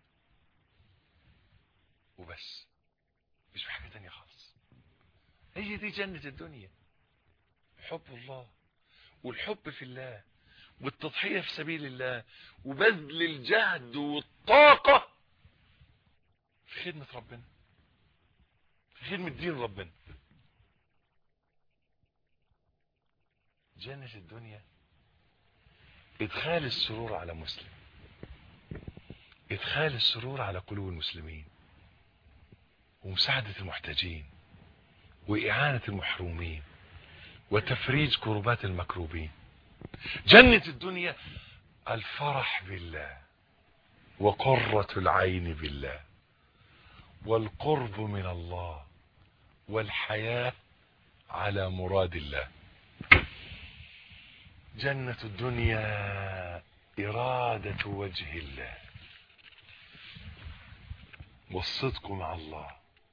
وبس، مش بحاجة تانية خالص. هي دي جنة الدنيا، حب الله والحب في الله والتضحية في سبيل الله وبذل الجهد والطاقة في خدمة ربنا، في خدمة دين ربنا. جنة الدنيا ادخال السرور على مسلم، ادخال السرور على قلوب المسلمين، ومساعدة المحتاجين، وإعانة المحرومين، وتفريج كربات المكروبين. جنة الدنيا الفرح بالله وقرة العين بالله، والقرب من الله، والحياة على مراد الله. جنة الدنيا إرادة وجه الله والصدق مع الله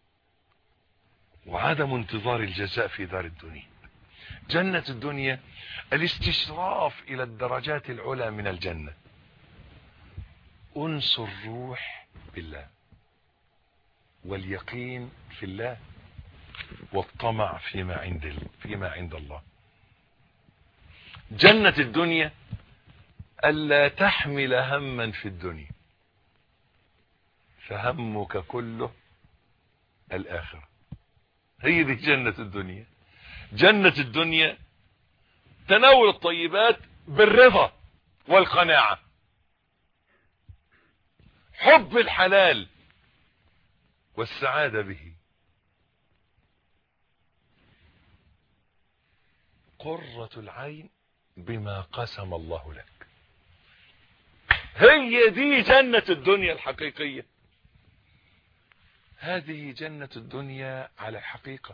وعدم انتظار الجزاء في دار الدنيا. جنة الدنيا الاستشراف إلى الدرجات العلى من الجنة، أنس الروح بالله، واليقين في الله، والطمع فيما عند فيما عند الله. جنة الدنيا ألا تحمل هما في الدنيا، فهمك كله الآخرة. هي دي جنة الدنيا. جنة الدنيا تناول الطيبات بالرضا والقناعة، حب الحلال والسعادة به، قرة العين بما قسم الله لك. هي دي جنة الدنيا الحقيقية. هذه جنة الدنيا على الحقيقة،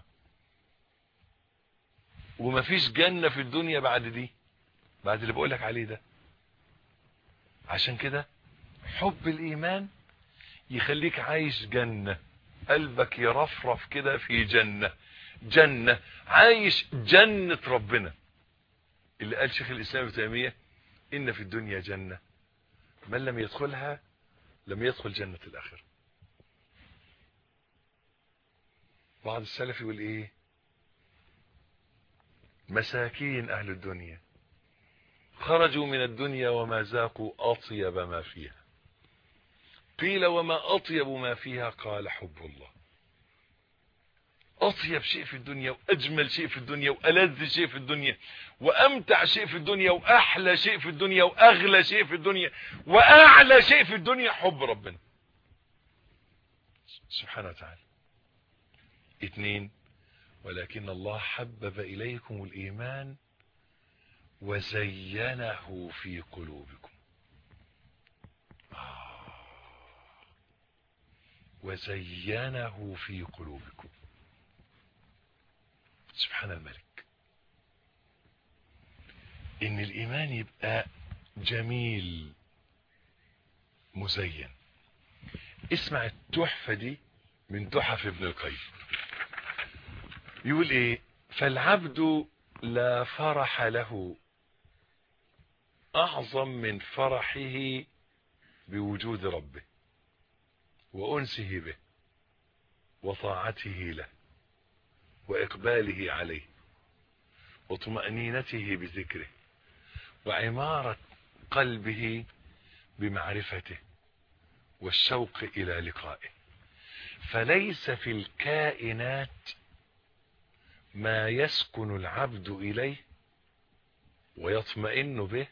ومفيش جنة في الدنيا بعد دي، بعد اللي بقولك عليه ده. عشان كده حب الإيمان يخليك عايش جنة، قلبك يرفرف كده في جنة، جنة عايش جنة ربنا. اللي قال شيخ الإسلام ابن تيمية إن في الدنيا جنة من لم يدخلها لم يدخل جنة الآخرة. بعض السلف يقول إيه؟ مساكين أهل الدنيا خرجوا من الدنيا وما ذاقوا أطيب ما فيها. قيل وما أطيب ما فيها؟ قال حب الله. أطيب شيء في الدنيا وأجمل شيء في الدنيا وألذ شيء في الدنيا وأمتع شيء في الدنيا وأحلى شيء في الدنيا وأغلى شيء في الدنيا وأعلى شيء في الدنيا حب ربنا سبحانه وتعالى. اثنين، ولكن الله حبب إليكم الإيمان وزينه في قلوبكم. آه. وزينه في قلوبكم. سبحان الملك. إن الإيمان يبقى جميل مزين. اسمع التحفة دي من تحف ابن القيم. يقول ايه؟ فالعبد لا فرح له اعظم من فرحه بوجود ربه وانسه به وطاعته له واقباله عليه وطمأنينته بذكره وعمارة قلبه بمعرفته والشوق الى لقائه. فليس في الكائنات ما يسكن العبد إليه ويطمئن به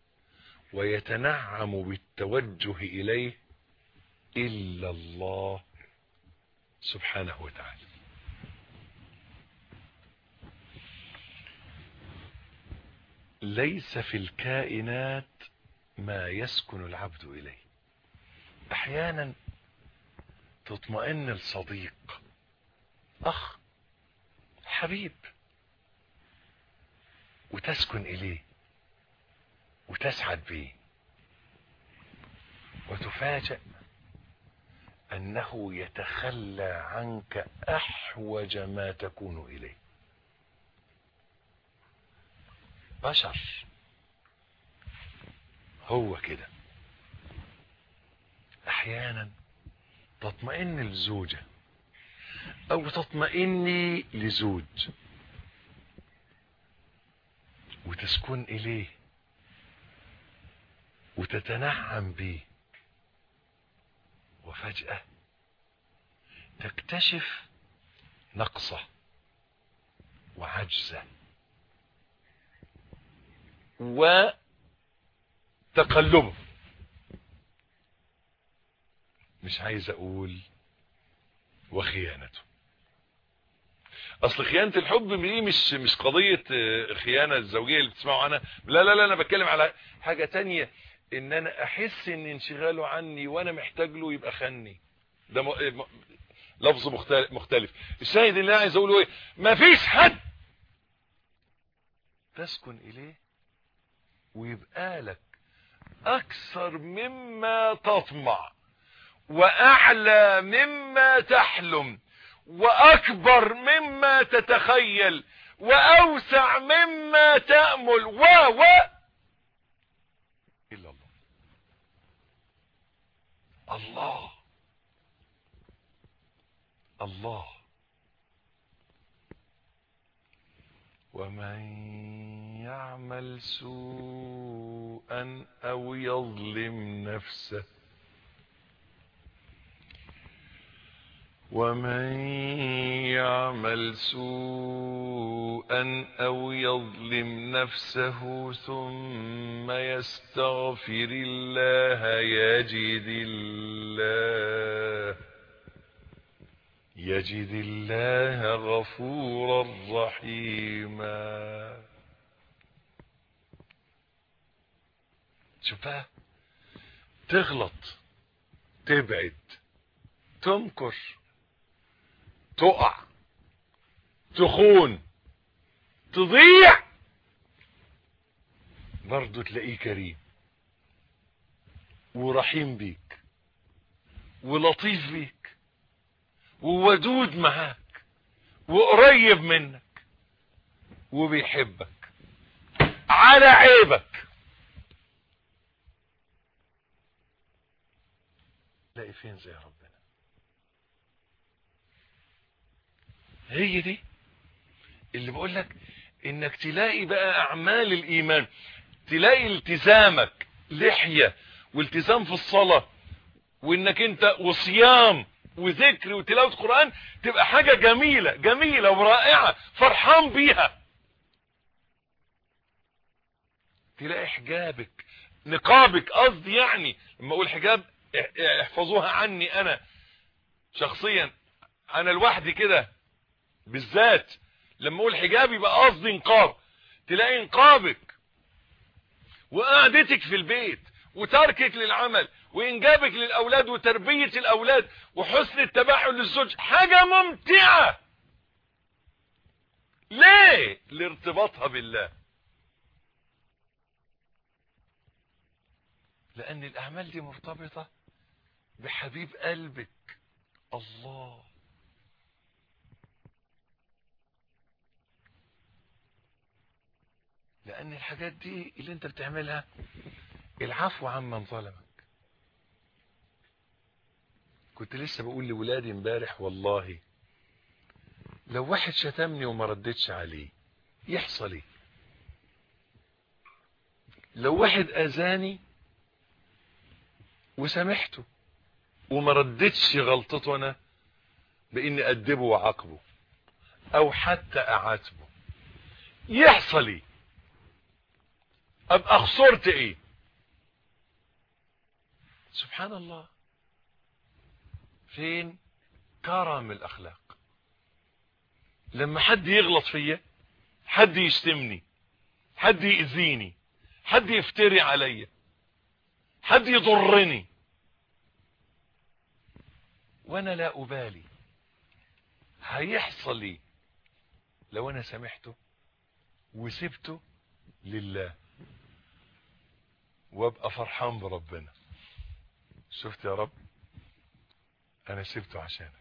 ويتنعم بالتوجه إليه إلا الله سبحانه وتعالى. ليس في الكائنات ما يسكن العبد إليه. أحيانا تطمئن الصديق، أخ، حبيب، وتسكن إليه وتسعد به، وتفاجأ أنه يتخلى عنك أحوج ما تكون إليه. بشر هو كده. أحيانا تطمئن الزوجة أو تطمئني لزوج وتسكن إليه وتتنعم به، وفجأة تكتشف نقصه وعجزه وتقلبه. مش عايز أقول وخيانته. اصل خيانة الحب دي مش مش قضية خيانة الزوجية اللي بتسمعوا عنها، لا لا لا، انا بتكلم على حاجة تانية. ان انا احس ان انشغاله عني وانا محتاج له يبقى خني. ده م... لفظ مختلف مختلف الشاهد اللي انا عايز اقوله ايه؟ مفيش حد تسكن اليه ويبقى لك اكثر مما تطمع واعلى مما تحلم واكبر مما تتخيل واوسع مما تأمل و و الا الله. الله الله. ومن يعمل سوءا او يظلم نفسه ومن يعمل سوءا او يظلم نفسه ثم يستغفر الله يجد الله يجد الله غفورا رحيما. شوف بقى، تغلط، تبعد، تمكر، تقع، تخون، تضيع، برضو تلاقيه كريم ورحيم بيك ولطيف بيك وودود معاك وقريب منك وبيحبك على عيبك. تلاقي فين زي ربنا؟ هي دي اللي بقول لك انك تلاقي بقى اعمال الايمان، تلاقي التزامك لحية والتزام في الصلاة وانك انت وصيام وذكر وتلاوة قرآن، تبقى حاجة جميلة جميلة ورائعة فرحان بيها. تلاقي حجابك، نقابك قصدي، يعني لما اقول حجاب احفظوها عني انا شخصيا، انا لوحدي كده بالذات لما اقول حجاب يبقى قصدي نقاب. تلاقي نقابك وقعدتك في البيت وتركك للعمل وانجابك للاولاد وتربية الاولاد وحسن التباحل للزوج حاجة ممتعة. ليه؟ لارتباطها بالله. لان الاعمال دي مرتبطة بحبيب قلبك الله. لان الحاجات دي اللي انت بتعملها العفو عمن ظلمك. كنت لسه بقول لولادي امبارح والله لو واحد شتمني وما ردتش عليه يحصل ايه؟ لو واحد اذاني وسامحته وما ردتش غلطته انا باني ادبه وعاقبه او حتى اعاتبه يحصل ايه؟ ابقى خسرت ايه؟ سبحان الله. فين كرم الاخلاق؟ لما حد يغلط فيا، حد يشتمني، حد يأذيني، حد يفتري عليا، حد يضرني وانا لا ابالي، هيحصل ايه لو انا سامحته وسبته لله وابقى فرحان بربنا؟ شفت يا رب انا سبته عشانك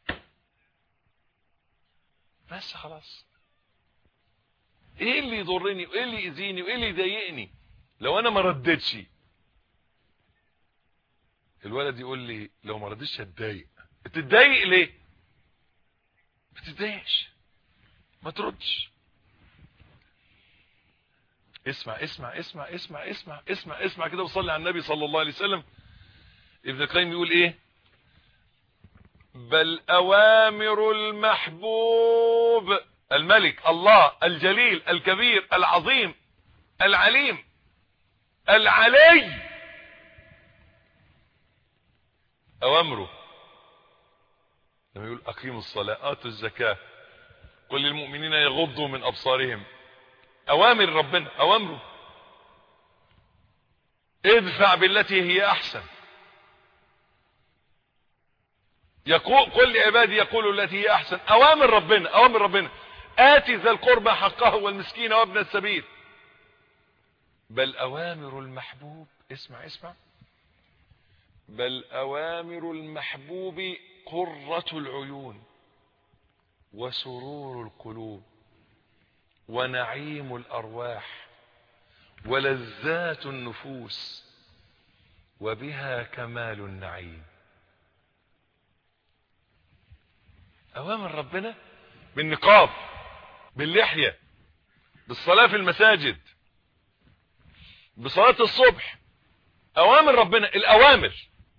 بس خلاص. ايه اللي يضرني وايه اللي يأذيني وايه اللي يضايقني لو انا ما ردتش؟ الولد يقول لي لو ما ردتش هتضايق. بتتضايق ليه؟ ما بتتضايقش، ما تردش. اسمع اسمع اسمع اسمع اسمع اسمع اسمع كده وصلي على النبي صلى الله عليه وسلم. ابن القيم يقول ايه؟ بل اوامر المحبوب الملك الله الجليل الكبير العظيم العليم العلي، اوامره لما يقول اقيموا الصلاة اتوا الزكاة قل للمؤمنين يغضوا من ابصارهم، اوامر ربنا، اوامره ادفع بالتي هي احسن. يقول قل لعبادي يقولوا التي هي احسن. اوامر ربنا، اوامر ربنا آتي ذا القربى حقه والمسكين وابن السبيل. بل اوامر المحبوب، اسمع اسمع، بل اوامر المحبوب قرة العيون وسرور القلوب ونعيم الارواح ولذات النفوس وبها كمال النعيم. اوامر ربنا بالنقاب، باللحية، بالصلاة في المساجد، بصلاة الصبح. اوامر ربنا، الاوامر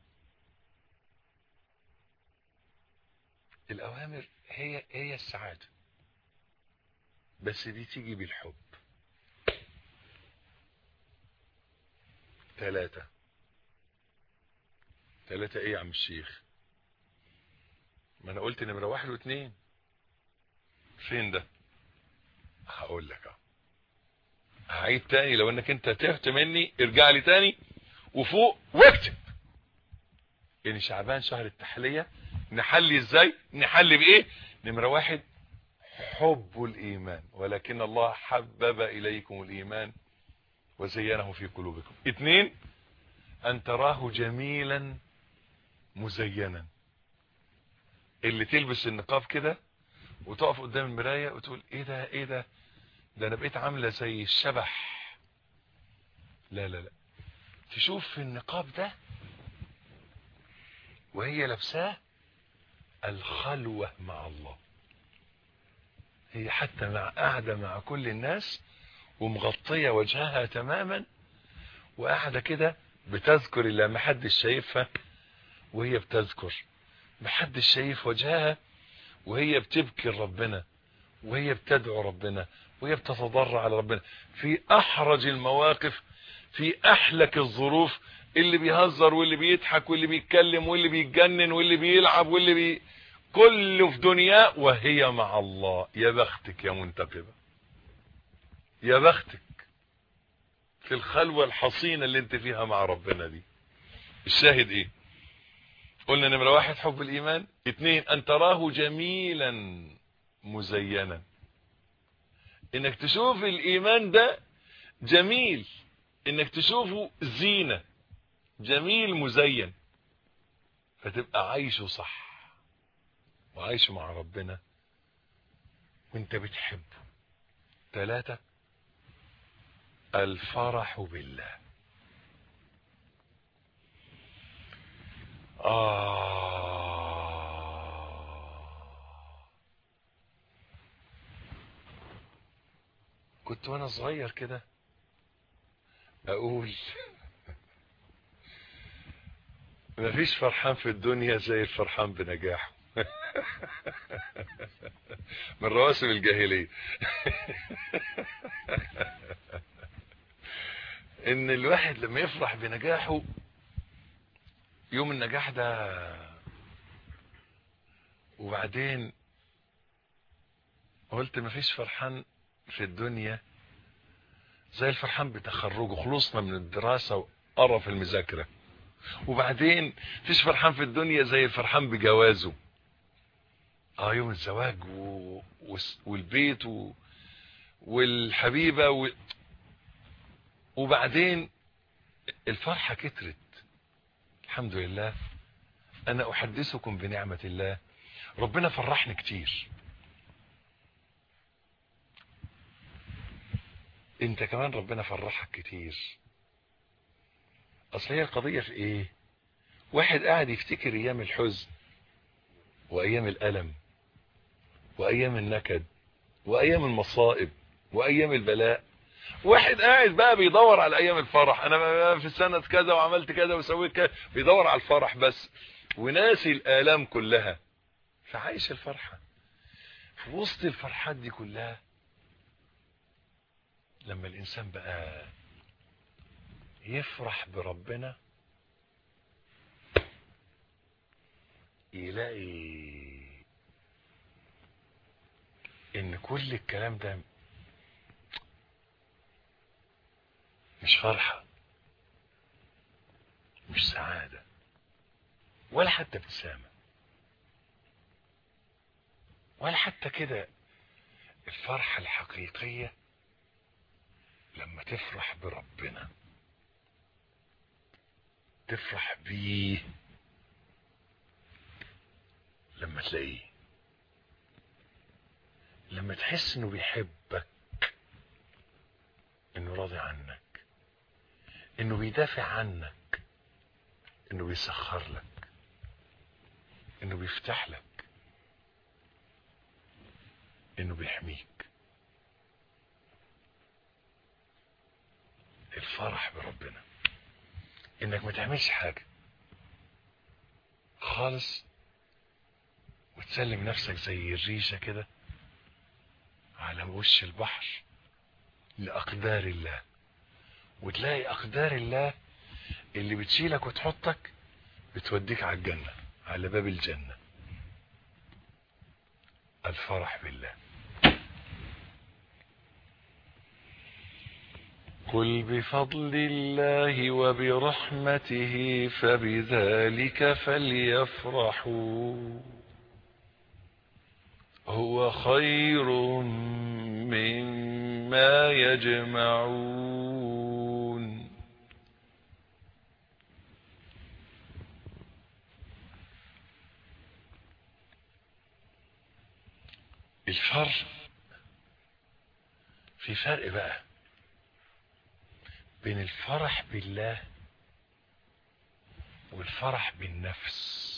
الاوامر هي هي السعادة، بس دي تيجي بالحب. ثلاثة ثلاثة ايه يا عم الشيخ؟ ما انا قلت نمرة واحد واثنين، فين ده؟ هقول لك اهو، هعيد تاني. لو انك انت تهت مني ارجع لي تاني وفوق واكتب. ان شعبان شهر التحلية، نحلي ازاي؟ نحلي بايه؟ نمرة واحد حب الايمان، ولكن الله حبب اليكم الايمان وزينه في قلوبكم. اثنين ان تراه جميلا مزينا. اللي تلبس النقاب كده وتقف قدام المراية وتقول ايه ده ايه ده ده انا بقيت عاملة زي الشبح. لا لا لا، تشوف في النقاب ده وهي لابساه الخلوة مع الله. هي حتى مع قاعدة مع كل الناس ومغطية وجهها تماما وقاعدة كده بتذكر الله، محدش شايفها وهي بتذكر، محدش شايف وجهها وهي بتبكي ربنا وهي بتدعو ربنا وهي بتتضرع على ربنا في احرج المواقف، في احلك الظروف، اللي بيهزر واللي بيضحك واللي بيتكلم واللي بيتجنن واللي بيلعب واللي بي... كله في دنياه وهي مع الله. يا بختك يا منتقبة، يا بختك في الخلوة الحصينة اللي انت فيها مع ربنا دي. الشاهد ايه؟ قلنا نمرة واحد حب الايمان، اثنين ان تراه جميلا مزينا، انك تشوف الايمان ده جميل، انك تشوفه زينة، جميل مزين، فتبقى عايشه صح وعايشه مع ربنا وانت بتحبه. ثلاثة الفرح بالله. آه كنت وانا صغير كده اقول مفيش فرحان في الدنيا زي الفرحان بنجاحه. من رواسب الجاهلية. ان الواحد لما يفرح بنجاحه، يوم النجاح ده، وبعدين قلت مفيش فرحان في الدنيا زي الفرحان بتخرجه، خلصنا من الدراسة وقرف المذاكرة. وبعدين مفيش فرحان في الدنيا زي الفرحان بجوازه، اه يوم الزواج و... والبيت و... والحبيبة و... وبعدين الفرحة كترت. الحمد لله، انا احدثكم بنعمة الله، ربنا فرحني كتير. انت كمان ربنا فرحك كتير. اصل هي القضية في ايه؟ واحد قاعد يفتكر ايام الحزن وايام الالم وايام النكد وايام المصائب وايام البلاء، واحد قاعد بقى بيدور على ايام الفرح. انا في سنة كذا وعملت كذا وسويت كذا، بيدور على الفرح بس وناسي الالام كلها، فعايش الفرحة. في وسط الفرحات دي كلها لما الانسان بقى يفرح بربنا، يلاقي ان كل الكلام ده مش فرحة، مش سعادة ولا حتى ابتسامة ولا حتى كده. الفرحة الحقيقية لما تفرح بربنا، تفرح بيه لما تلاقيه، لما تحس انه بيحبك، انه راضي عنك، انه بيدافع عنك، انه بيسخر لك، انه بيفتح لك، انه بيحميك. الفرح بربنا انك ما تعملش حاجة خالص وتسلم نفسك زي الريشة كده على وش البحر لأقدار الله، وتلاقي أقدار الله اللي بتشيلك وتحطك بتوديك على الجنة، على باب الجنة. الفرح بالله. قل بفضل الله وبرحمته فبذلك فليفرحوا هو خير مما يجمعون. الفرق، في فرق بقى بين الفرح بالله والفرح بالنفس،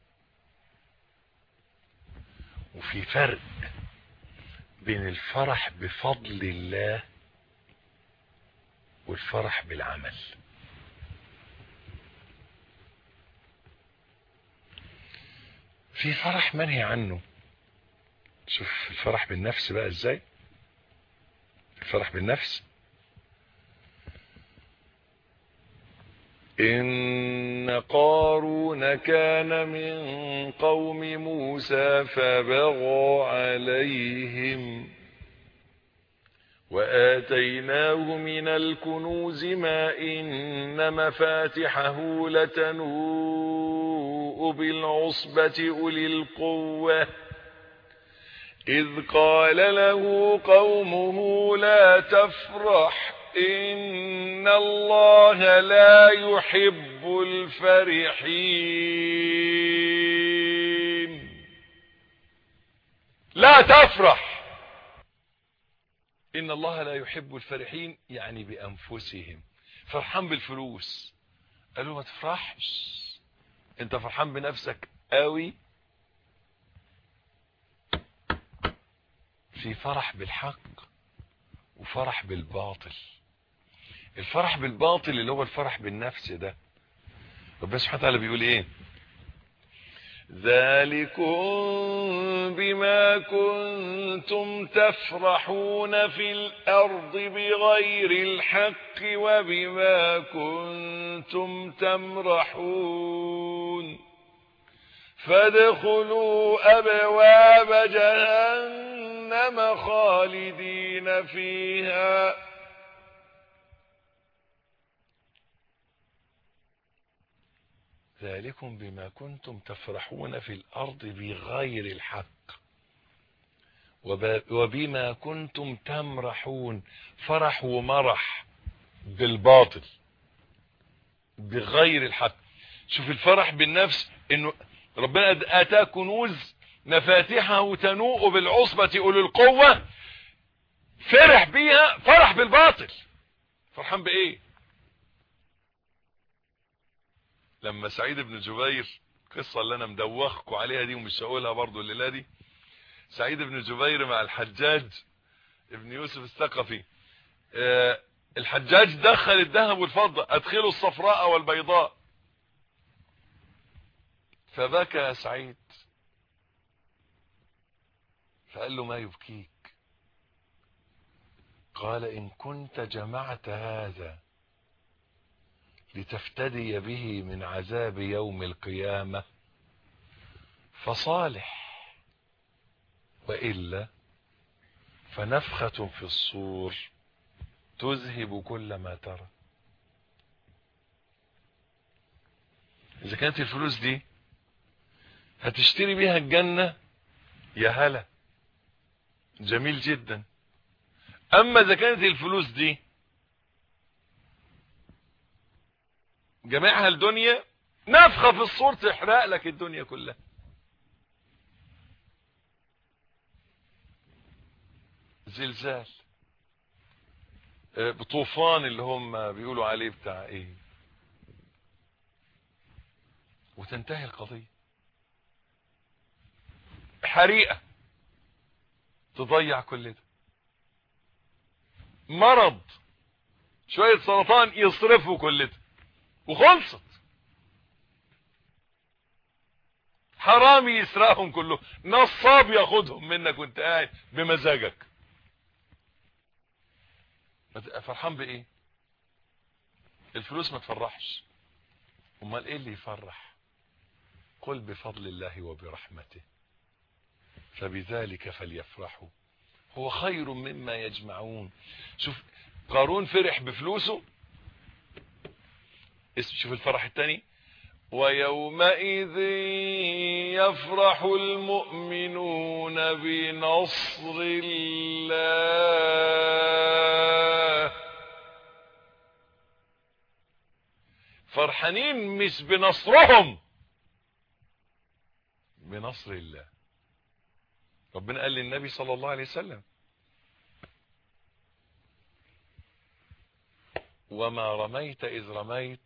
وفي فرق بين الفرح بفضل الله والفرح بالعمل. في فرح منهي عنه. شوف الفرح بالنفس بقى ازاي. الفرح بالنفس: إن قارون كان من قوم موسى فبغى عليهم وآتيناه من الكنوز ما إن مفاتحه لتنوء بالعصبة أولي القوة إذ قال له قومه لا تفرح إن الله لا يحب الفرحين. لا تفرح، إن الله لا يحب الفرحين، يعني بأنفسهم. فرحان بالفلوس، قالوا ما تفرحش، انت فرحان بنفسك قوي. في فرح بالحق وفرح بالباطل. الفرح بالباطل اللي هو الفرح بالنفس ده، ربنا سبحانه وتعالى بيقول ايه؟ ذلكم بما كنتم تفرحون في الأرض بغير الحق وبما كنتم تمرحون فادخلوا أبواب جهنم خالدين فيها ذلكم بما كنتم تفرحون في الأرض بغير الحق وبما كنتم تمرحون. فرح ومرح بالباطل بغير الحق. شوف الفرح بالنفس، انه ربنا اتاه كنوز مفاتيحه تنوء بالعصبة اولي القوة، فرح بيها. فرح بالباطل، فرحان بايه؟ لما سعيد بن جبير، قصة اللي انا مدوخكوا عليها دي ومش هقولها برضو الليلة دي، سعيد بن جبير مع الحجاج ابن يوسف الثقفي، أه الحجاج دخل الذهب والفضة، ادخلوا الصفراء والبيضاء، فبكى سعيد فقال له ما يبكيك؟ قال إن كنت جمعت هذا لتفتدي به من عذاب يوم القيامة فصالح، وإلا فنفخة في الصور تذهب كل ما ترى. اذا كانت الفلوس دي هتشتري بيها الجنة يا هلا، جميل جدا. اما اذا كانت الفلوس دي جميعها الدنيا، نفخة في الصور تحرق لك الدنيا كلها. زلزال، بطوفان اللي هم بيقولوا عليه بتاع ايه، وتنتهي القضية. حريقة تضيع كل ده. مرض، شوية سرطان يصرفوا كل ده وخلصت. حرامي يسرقهم كله، نصاب ياخدهم منك وانت قاعد بمزاجك. فرحان بايه؟ الفلوس ما تفرحش. امال ايه اللي يفرح؟ قل بفضل الله وبرحمته فبذلك فليفرحوا هو خير مما يجمعون. شوف قارون فرح بفلوسه، شوف الفرح الثاني، ويومئذ يفرح المؤمنون بنصر الله. فرحانين مش بنصرهم، بنصر الله. ربنا قال للنبي صلى الله عليه وسلم وما رميت إذ رميت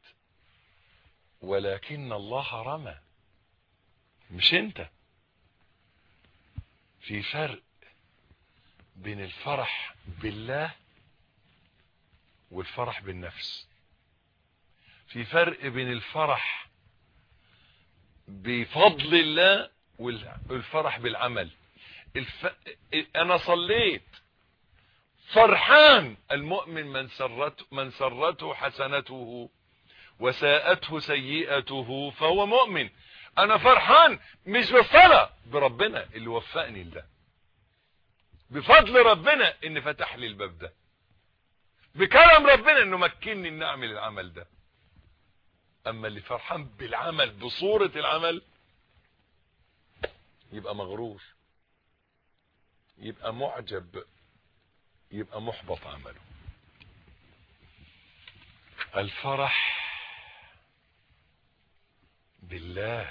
ولكن الله رمى، مش انت. في فرق بين الفرح بالله والفرح بالنفس. في فرق بين الفرح بفضل الله والفرح بالعمل. الف... انا صليت فرحان. المؤمن من سرته من سرته حسنته وساءته سيئته فهو مؤمن. انا فرحان مش بالصلاة، بربنا اللي وفقني لده، بفضل ربنا ان فتح لي الباب ده، بكرم ربنا انه مكنني ان اعمل العمل ده. اما اللي فرحان بالعمل بصورة العمل يبقى مغرور، يبقى معجب، يبقى محبط عمله. الفرح بالله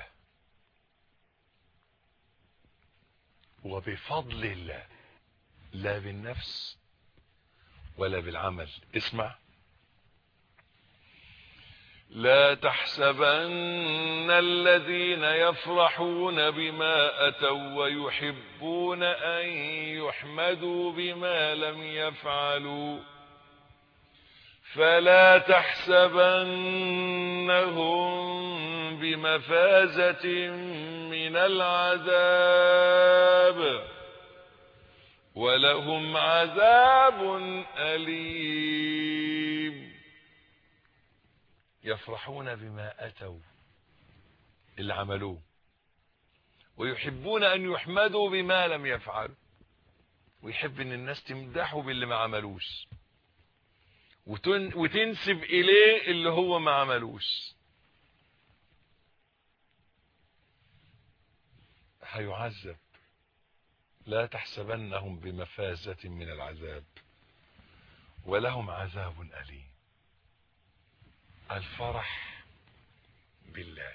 وبفضل الله، لا بالنفس ولا بالعمل. اسمع، لا تحسبن الذين يفرحون بما أتوا ويحبون أن يحمدوا بما لم يفعلوا فلا تحسبنهم بمفازة من العذاب ولهم عذاب أليم. يفرحون بما أتوا اللي عملوه، ويحبون أن يحمدوا بما لم يفعلوا، ويحب ان الناس تمدحه باللي ما عملوش وتنسب إليه اللي هو ما عملوش. هيعذب. لا تحسبنهم بمفازة من العذاب ولهم عذاب أليم. الفرح بالله،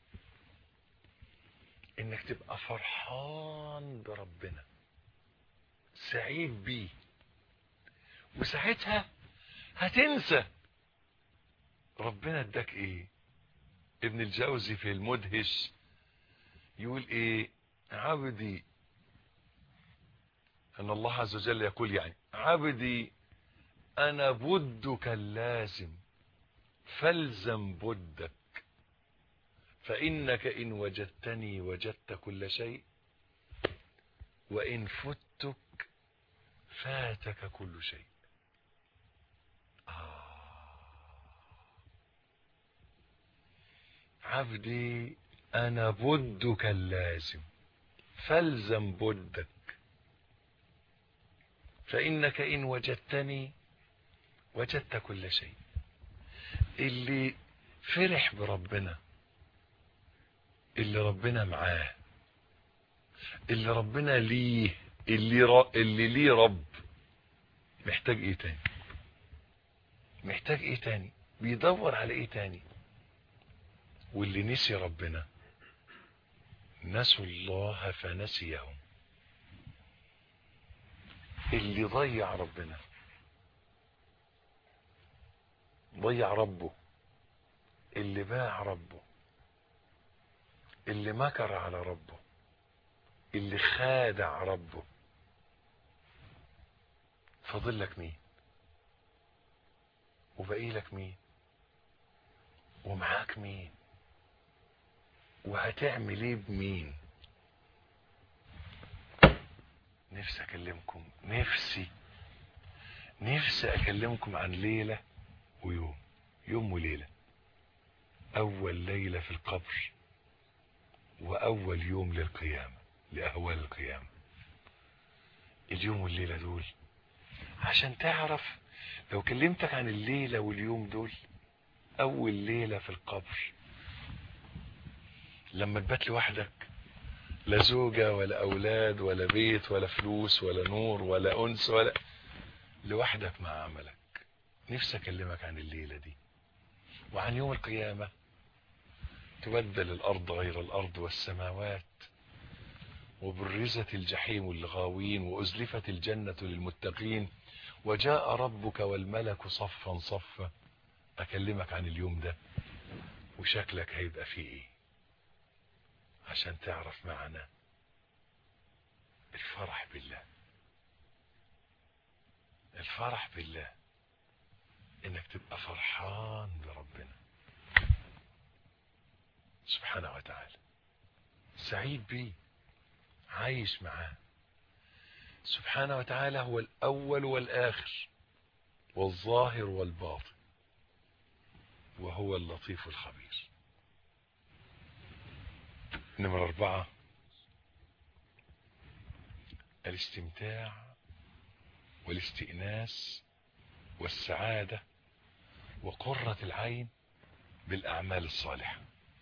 انك تبقى فرحان بربنا، سعيد بيه، وساعتها هتنسى ربنا اداك ايه. ابن الجوزي في المدهش يقول ايه؟ عبدي، ان الله عز وجل يقول يعني عبدي انا بدك اللازم فالزم بدك فانك ان وجدتني وجدت كل شيء وان فتك فاتك كل شيء. آه. عبدي انا بدك اللازم فالزم بدك فانك ان وجدتني وجدت كل شيء. اللي فرح بربنا اللي ربنا معاه، اللي ربنا ليه، اللي ر... اللي ليه رب، محتاج ايه تاني؟ محتاج ايه تاني؟ بيدور على ايه تاني؟ واللي نسي ربنا نسوا الله فنسيهم. اللي ضيع ربنا، ضيع ربه، اللي باع ربه، اللي مكر على ربه، اللي خادع ربه، فاضل لك مين؟ وبقي لك مين؟ ومعاك مين؟ وهتعمل ايه بمين؟ نفسي اكلمكم، نفسي نفسي اكلمكم عن ليلة ويوم، يوم وليلة. اول ليلة في القبر واول يوم للقيامة، لاهوال القيامة. اليوم والليلة دول عشان تعرف، لو كلمتك عن الليلة واليوم دول، اول ليلة في القبر لما تبات لوحدك، لا زوجة ولا اولاد ولا بيت ولا فلوس ولا نور ولا انس، ولا لوحدك مع عملك. نفسي اكلمك عن الليلة دي وعن يوم القيامة. تبدل الارض غير الارض والسماوات، وبرزت الجحيم للغاوين، وازلفت الجنة للمتقين، وجاء ربك والملك صفا صفا. اكلمك عن اليوم ده وشكلك هيبقى فيه ايه، عشان تعرف معنا الفرح بالله. الفرح بالله انك تبقى فرحان بربنا سبحانه وتعالى، سعيد بيه، عايش معاه. سبحانه وتعالى هو الاول والاخر والظاهر والباطن، وهو اللطيف الخبير. نمرة أربعة، الاستمتاع والاستئناس والسعادة وقرة العين بالأعمال الصالحة.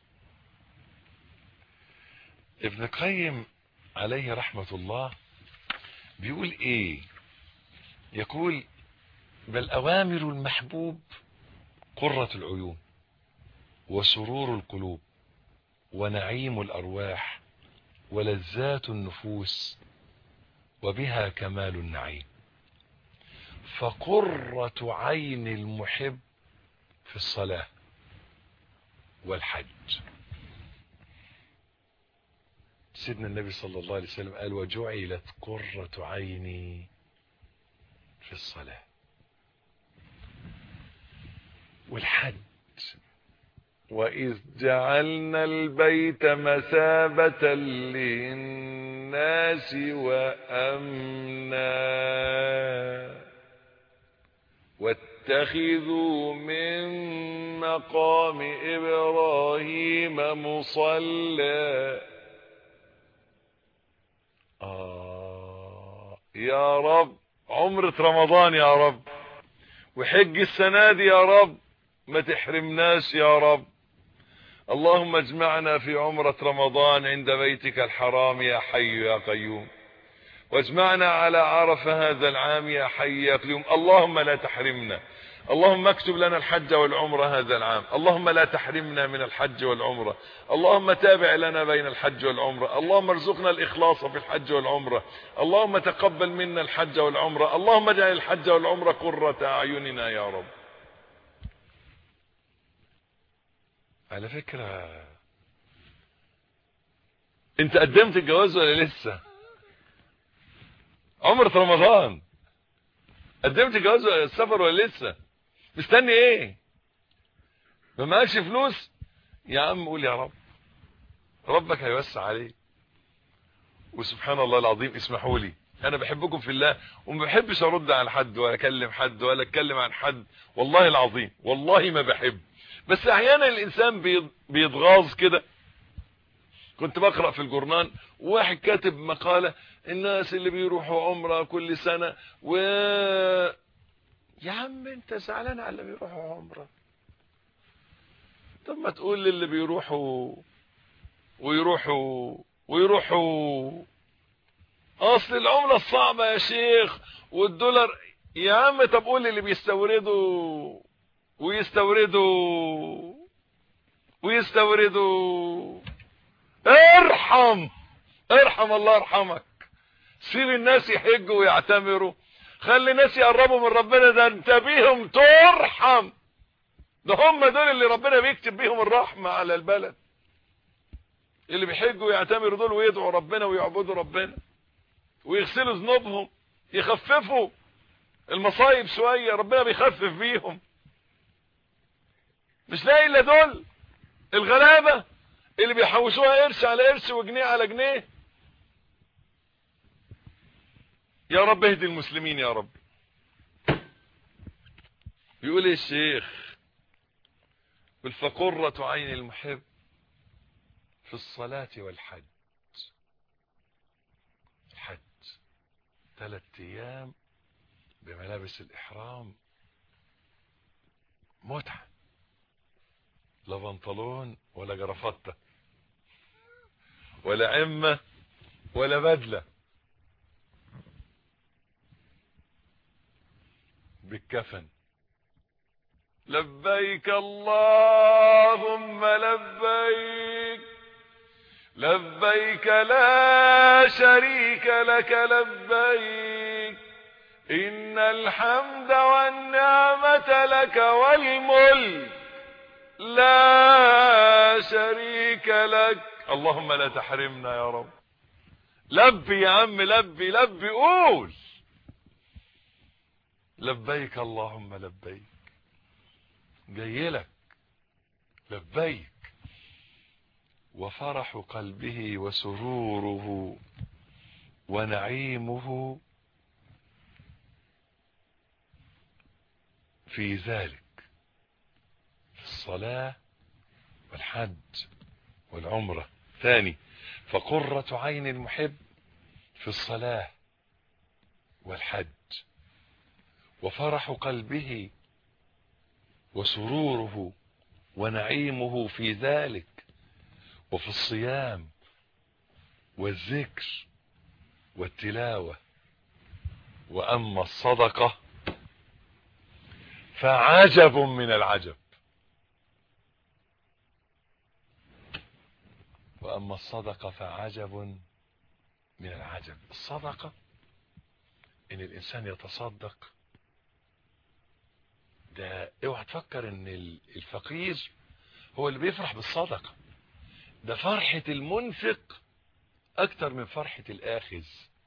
ابن القيم عليه رحمة الله بيقول ايه؟ يقول: بل أوامر المحبوب قرة العيون وسرور القلوب ونعيم الأرواح ولذات النفوس، وبها كمال النعيم. فقرة عين المحب في الصلاة والحج. سيدنا النبي صلى الله عليه وسلم قال: وجعلت قرة عيني في الصلاة والحج. وإذ جعلنا البيت مثابة للناس وأمنا واتخذوا من مقام إبراهيم مصلى. آه يا رب، عمرة رمضان يا رب، وحج السنة دي يا رب، ما تحرمناش يا رب. اللهم اجمعنا في عمرة رمضان عند بيتك الحرام يا حي يا قيوم، واجمعنا على عرفة هذا العام يا حي يا قيوم. اللهم لا تحرمنا، اللهم اكتب لنا الحج والعمرة هذا العام، اللهم لا تحرمنا من الحج والعمرة، اللهم تابع لنا بين الحج والعمرة، اللهم ارزقنا الإخلاص في الحج والعمرة، اللهم تقبل منا الحج والعمرة، اللهم اجعل الحج والعمرة قرة أعيننا يا رب. على فكرة، انت قدمت الجواز ولا لسه؟ عمرة رمضان قدمت الجواز ولا السفر ولا لسه؟ مستني ايه؟ ما معكش فلوس يا عم قول يا رب، ربك هيوسع عليك. وسبحان الله العظيم، اسمحوا لي، انا بحبكم في الله وما بحبش ارد على حد ولا اكلم حد ولا اتكلم عن حد، والله العظيم والله ما بحب، بس احيانا الانسان بيتغاظ كده. كنت بقرأ في الجورنال واحد كاتب مقالة: الناس اللي بيروحوا عمرة كل سنة و يا عم انت زعلان على اللي بيروحوا عمرة؟ طب ما تقول للي بيروحوا ويروحوا ويروحوا اصل العملة الصعبة يا شيخ والدولار. يا عم طب قول اللي بيستوردوا ويستوردوا ويستوردوا ارحم ارحم الله يرحمك. سيب الناس يحجوا ويعتمروا، خلي الناس يقربوا من ربنا، ده انت بيهم ترحم. ده هم دول اللي ربنا بيكتب بيهم الرحمة على البلد، اللي بيحجوا ويعتمروا دول ويدعوا ربنا ويعبدوا ربنا ويغسلوا ذنوبهم، يخففوا المصايب شوية، ربنا بيخفف بيهم. مش لاقي الا دول الغلابة اللي بيحوشوها قرش على قرش وجنيه على جنيه. يا رب اهدي المسلمين يا رب. يقول الشيخ فقرة عين المحب في الصلاة والحج. الحج ثلاث ايام بملابس الاحرام، متعة، لا بنطلون ولا جرافطة ولا عمة ولا بدلة، بالكفن. لبيك اللهم لبيك لبيك لا شريك لك لبيك إن الحمد والنعمة لك والملك لا شريك لك. اللهم لا تحرمنا يا رب. لبي يا عم، لبي لبي، قول لبيك اللهم لبيك، جاي لك لبيك. وفرح قلبه وسروره ونعيمه في ذلك، في الصلاة والحج والعمرة. ثاني، فقرة عين المحب في الصلاة والحج، وفرح قلبه وسروره ونعيمه في ذلك، وفي الصيام والذكر والتلاوة. وأما الصدقة فعجب من العجب. وأما الصدقة فعجب من العجب. الصدقة إن الإنسان يتصدق، ده اوعى تفكر إن الفقير هو اللي بيفرح بالصدقة، ده فرحة المنفق أكتر من فرحة الآخذ.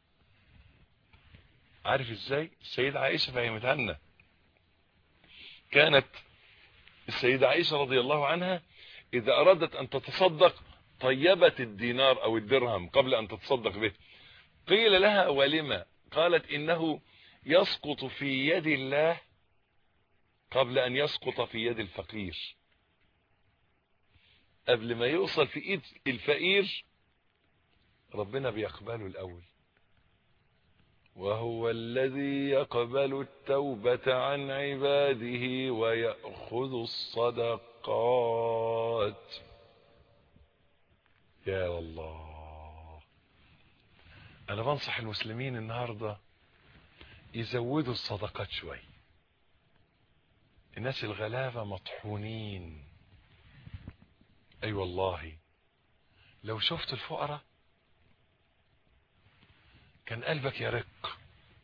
عارف إزاي؟ السيدة عائشة فهمتها لنا. كانت السيدة عائشة رضي الله عنها إذا أرادت أن تتصدق طيبت الدينار أو الدرهم قبل أن تتصدق به. قيل لها ولما؟ قالت إنه يسقط في يد الله قبل أن يسقط في يد الفقير. قبل ما يوصل في ايد الفقير ربنا بيقبله الأول. وهو الذي يقبل التوبة عن عباده ويأخذ الصدقات. يا الله، أنا بنصح المسلمين النهاردة يزودوا الصدقات شوي. الناس الغلابة مطحونين. أي أيوة والله، لو شفت الفقراء كان قلبك يرق،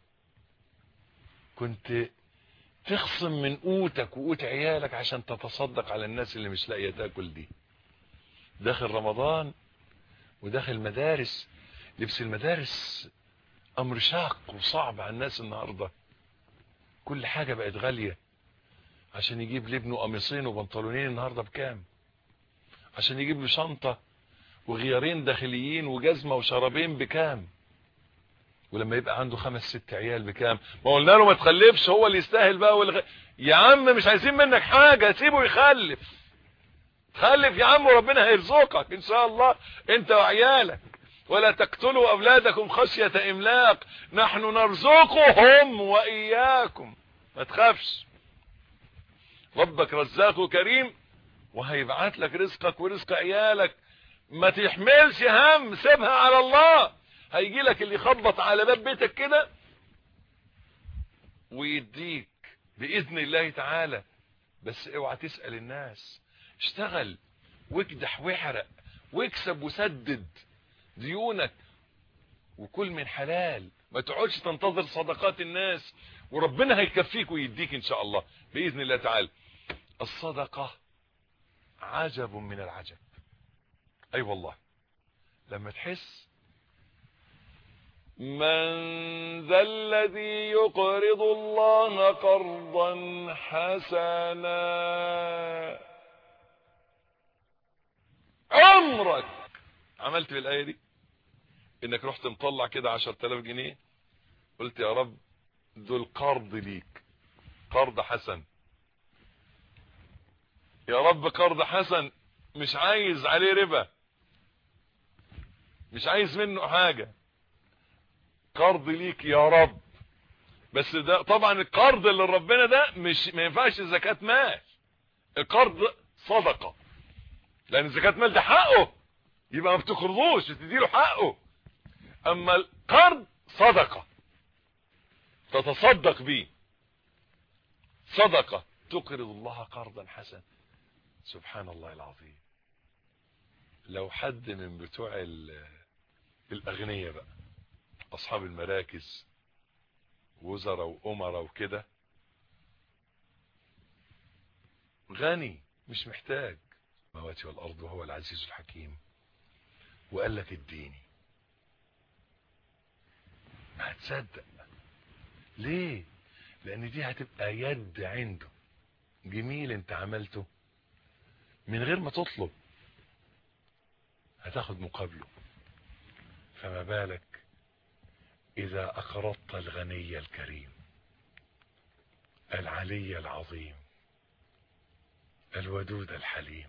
كنت تخصم من قوتك وقوت عيالك عشان تتصدق على الناس اللي مش لاقيه تاكل دي. داخل رمضان وداخل مدارس، لبس المدارس امر شاق وصعب على الناس النهارده. كل حاجه بقت غاليه. عشان يجيب لابنه قميصين وبنطلونين النهارده بكام؟ عشان يجيب له شنطه وغيارين داخليين وجزمه وشرابين بكام؟ ولما يبقى عنده خمس ست عيال بكام؟ ما قلنا له ما تخلفش، هو اللي يستاهل بقى والغ... يا عم مش عايزين منك حاجه، سيبه يخلف. خلف يا عم وربنا هيرزقك ان شاء الله انت وعيالك. ولا تقتلوا اولادكم خشيه املاق نحن نرزقهم واياكم. ما تخافش، ربك رزاق كريم وهيبعت لك رزقك ورزق عيالك ما تحملش هم، سيبها على الله. هيجي لك اللي يخبط على باب بيتك كده ويديك بإذن الله تعالى، بس اوعى تسأل الناس. اشتغل واكدح واحرق واكسب وسدد ديونك وكل من حلال، ما تقعدش تنتظر صدقات الناس، وربنا هيكفيك ويديك ان شاء الله بإذن الله تعالى. الصدقة عجب من العجب. اي أيوة والله، لما تحس من ذا الذي يقرض الله قرضا حسنا، عمرك عملت بالآية دي انك رحت مطلع كده عشرة آلاف جنيه قلت يا رب دول قرض ليك، قرض حسن يا رب، قرض حسن مش عايز عليه ربا، مش عايز منه حاجة، قرض ليك يا رب. بس ده طبعا القرض اللي ربنا ده مش ما ينفعش زكاة مال، القرض صدقة، لان زكاة مال ده حقه، يبقى ما بتقرضوش، تديله حقه. اما القرض صدقة تتصدق بيه، صدقة تقرض الله قرضا حسنا. سبحان الله العظيم. لو حد من بتوع الاغنياء بقى، اصحاب المراكز، وزراء وامراء وكده، غني مش محتاج السماوات والارض وهو العزيز الحكيم، وقال لك اديني، ما هتصدق ليه؟ لان دي هتبقى يد عنده جميل انت عملته من غير ما تطلب، هتاخد مقابله. فما بالك اذا اقرضت الغني الكريم العلي العظيم الودود الحليم.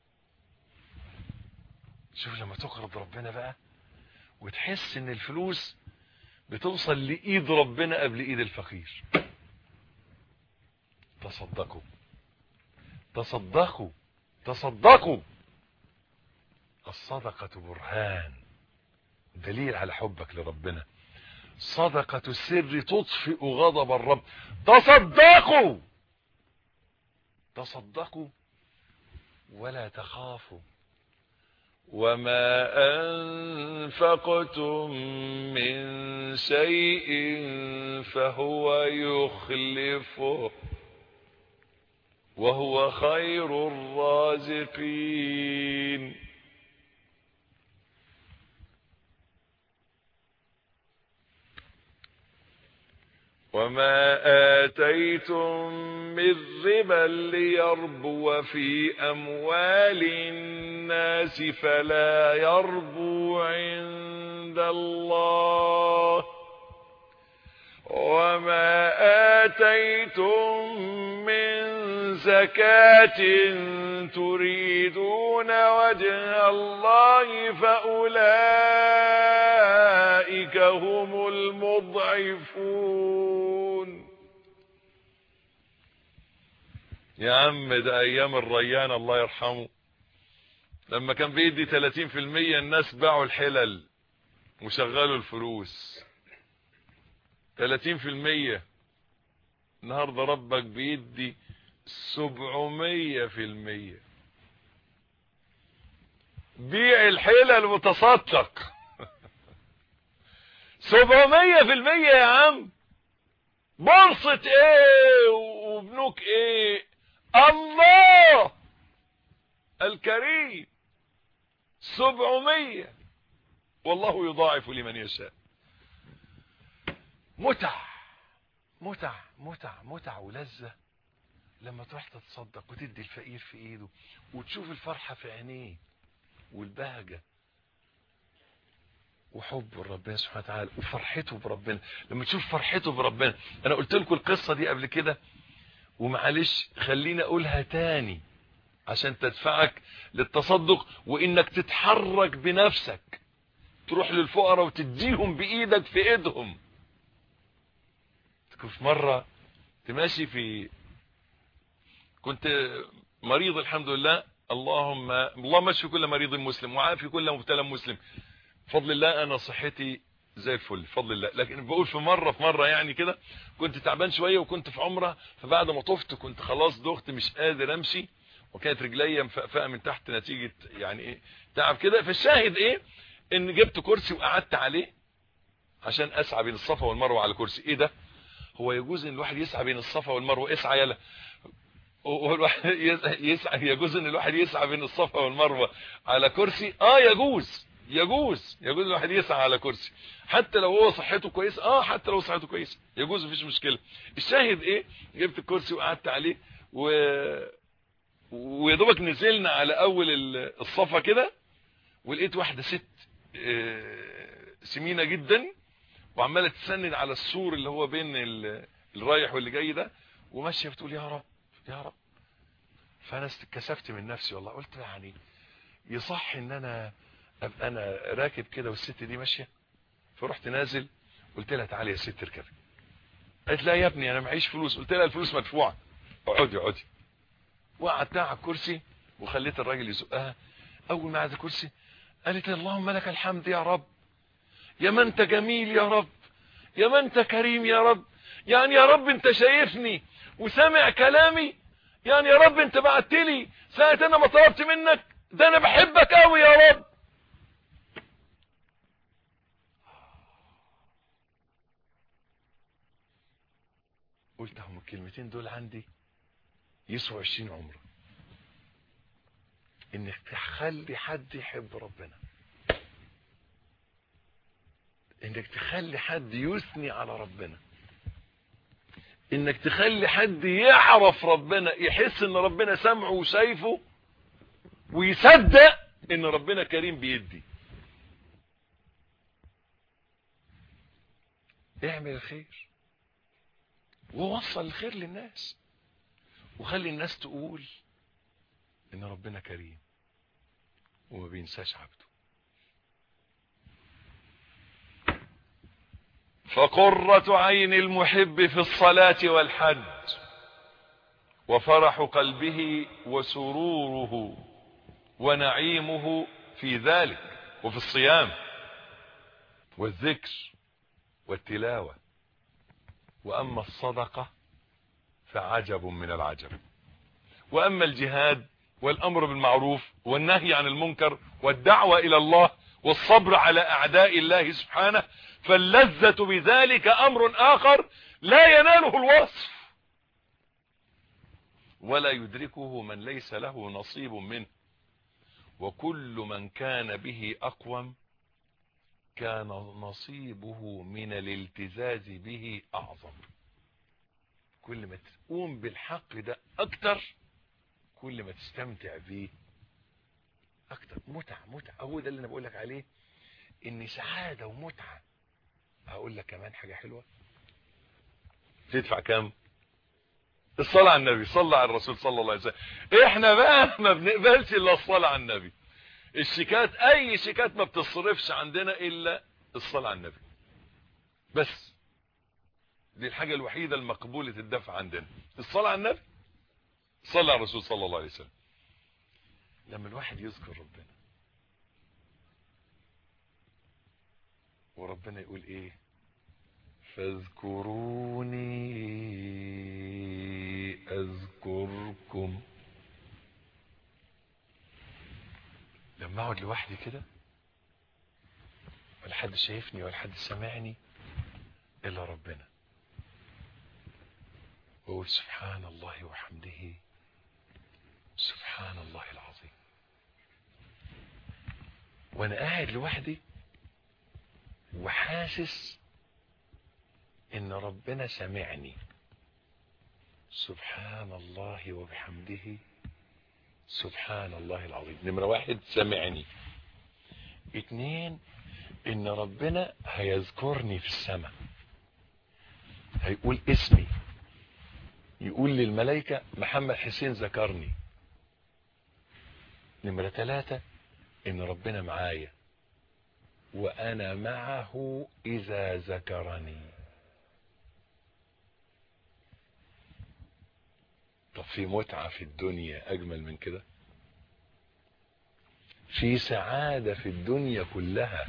شوف لما تقرض ربنا بقى وتحس ان الفلوس بتوصل لايد ربنا قبل ايد الفقير. تصدقوا تصدقوا تصدقوا. الصدقة برهان، دليل على حبك لربنا. صدقة السر تطفئ غضب الرب. تصدقوا تصدقوا ولا تخافوا. وما أنفقتم من شيء فهو يخلفه وهو خير الرازقين. وما آتيتم من ربا ليربو في أموال الناس فلا يربو عند الله. وما آتيتم من زكاة تريدون وجه الله فأولئك هم المضعفون. يا عم ده ايام الريان الله يرحمه، لما كان بيدي ثلاثين في المية الناس باعوا الحلل وشغلوا الفلوس. ثلاثين في المية. النهاردة ربك بيدي سبعمية في المية. بيع الحلل وتصدق. سبعمية في المية يا عم. بورصة ايه وبنوك ايه؟ الله الكريم. سبعمية. والله يضاعف لمن يشاء. متع متع متع متع ولذة لما تروح تتصدق وتدي الفقير في ايده وتشوف الفرحة في عينيه والبهجة وحب ربنا سبحانه وتعالى وفرحته بربنا. لما تشوف فرحته بربنا، انا قلت لكم القصة دي قبل كده ومعلش خليني اقولها تاني عشان تدفعك للتصدق وانك تتحرك بنفسك تروح للفقراء وتديهم بايدك في ايدهم. في مرة تماشي في، كنت مريض الحمد لله، اللهم اللهم اشف كل مريض مسلم وعافي كل مبتلى مسلم. بفضل الله انا صحتي زي الفل بفضل الله. لكن بقول في مره في مره يعني كده كنت تعبان شويه وكنت في عمره، فبعد ما طفت كنت خلاص دخت مش قادر امشي، وكانت رجليا مفقفقه من تحت نتيجه يعني ايه تعب كده. فالشاهد ايه ان جبت كرسي وقعدت عليه عشان اسعى بين الصفا والمروه على كرسي. ايه ده؟ هو يجوز ان الواحد يسعى بين الصفا والمروه؟ اسعى يلا. والواحد يسعى يجوز ان الواحد يسعى بين الصفا والمروه على كرسي؟ اه يجوز يجوز يجوز الواحد يسعى على كرسي حتى لو هو صحته كويسه. اه حتى لو صحته كويسه يجوز مفيش مشكله. الشاهد ايه جبت الكرسي وقعدت عليه و ويا دوبك نزلنا على اول الصفا كده، ولقيت واحده ست سمينه جدا وعماله تسند على السور اللي هو بين الرايح واللي جاي ده، وماشيه بتقول يا رب يا رب. فانا استكسفت من نفسي والله، قلت يعني يصح ان انا ابقى انا راكب كده والست دي ماشيه؟ فرحت نازل قلت لها تعالي يا ست اركبي. قالت لا يا ابني انا معيش فلوس. قلت لها الفلوس مدفوعه، اقعدي اقعدي. وقعدتها على الكرسي وخليت الراجل يزقها. اول ما قعد الكرسي قالت لي اللهم لك الحمد يا رب، يا ما انت جميل يا رب، يا ما انت كريم يا رب، يعني يا رب انت شايفني وسامع كلامي، يعني يا رب انت بعت لي ساعه انا ما طلبت منك، ده انا بحبك قوي يا رب. قلت هم الكلمتين دول عندي يسوى عشرين عمره. انك تخلي حد يحب ربنا، انك تخلي حد يثني على ربنا، انك تخلي حد يعرف ربنا، يحس ان ربنا سمعه وشايفه ويصدق ان ربنا كريم بيدي. اعمل الخير ووصل الخير للناس، وخلي الناس تقول ان ربنا كريم وما بينساش عبده. فقرة عين المحب في الصلاة والحج، وفرح قلبه وسروره ونعيمه في ذلك، وفي الصيام والذكر والتلاوة. وأما الصدقة فعجب من العجب. وأما الجهاد والأمر بالمعروف والنهي عن المنكر والدعوة إلى الله والصبر على أعداء الله سبحانه، فاللذة بذلك أمر آخر لا يناله الوصف ولا يدركه من ليس له نصيب منه. وكل من كان به أقوم كان نصيبه من الالتزاز به أعظم. كل ما تقوم بالحق ده أكتر كل ما تستمتع به أكتر. متعة متعة هو ده اللي أنا بقول لك عليه، إن سعادة ومتعة. هقول لك كمان حاجة حلوة، تدفع كام؟ الصلاة على النبي، صلى على الرسول صلى الله عليه وسلم. احنا بقى ما بنقبلش الا الصلاة على النبي. الشيكات اي شيكات ما بتصرفش عندنا الا الصلاة على النبي بس. دي الحاجة الوحيدة المقبولة الدفع عندنا، الصلاة على النبي، صلى على الرسول صلى الله عليه وسلم. لما الواحد يذكر ربنا وربنا يقول ايه؟ فاذكروني اذكركم. لما اقعد لوحدي كده ولا حد شايفني ولا حد سامعني الا ربنا، واقول سبحان الله وحمده سبحان الله العظيم، وانا قاعد لوحدي وحاسس ان ربنا سمعني، سبحان الله وبحمده سبحان الله العظيم. نمرة واحد سمعني. اتنين ان ربنا هيذكرني في السماء، هيقول اسمي، يقول للملائكة محمد حسين ذكرني. نمرة ثلاثة ان ربنا معايا وانا معه اذا ذكرني. طب في متعة في الدنيا اجمل من كده؟ في سعادة في الدنيا كلها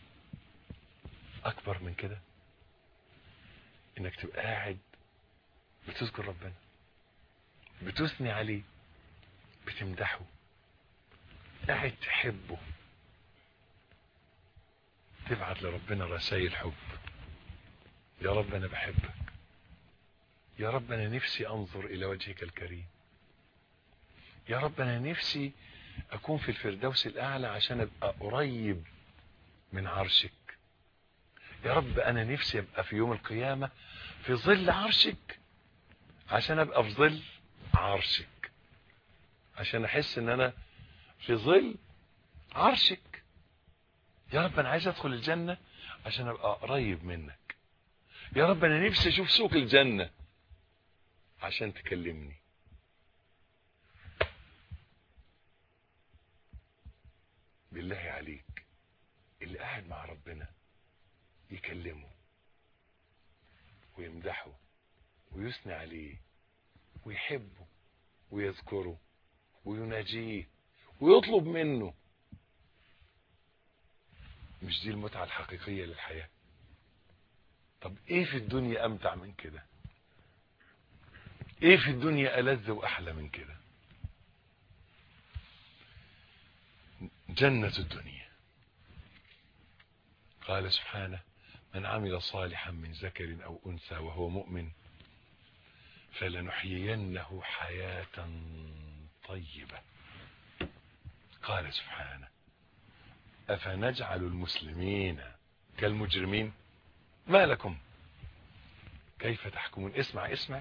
اكبر من كده؟ انك تبقى قاعد بتذكر ربنا، بتثني عليه، بتمدحه، قاعد تحبه، تبعت لربنا رسائل حب. يا رب انا بحبك، يا رب انا نفسي انظر الى وجهك الكريم، يا رب انا نفسي اكون في الفردوس الاعلى عشان ابقى قريب من عرشك، يا رب انا نفسي ابقى في يوم القيامة في ظل عرشك عشان ابقى في ظل عرشك، عشان احس ان انا في ظل عرشك. يا رب انا عايز ادخل الجنة عشان ابقى قريب منك، يا رب انا نفسي اشوف سوق الجنة عشان تكلمني. بالله عليك اللي قاعد مع ربنا يكلمه ويمدحه ويثني عليه ويحبه ويذكره ويناجيه ويطلب منه، مش دي المتعة الحقيقية للحياة؟ طب ايه في الدنيا امتع من كده؟ ايه في الدنيا ألذ واحلى من كده؟ جنة الدنيا. قال سبحانه: من عمل صالحا من ذكر او انثى وهو مؤمن فلنحيينه حياة طيبة. قال سبحانه: افنجعل المسلمين كالمجرمين ما لكم كيف تحكمون. اسمع اسمع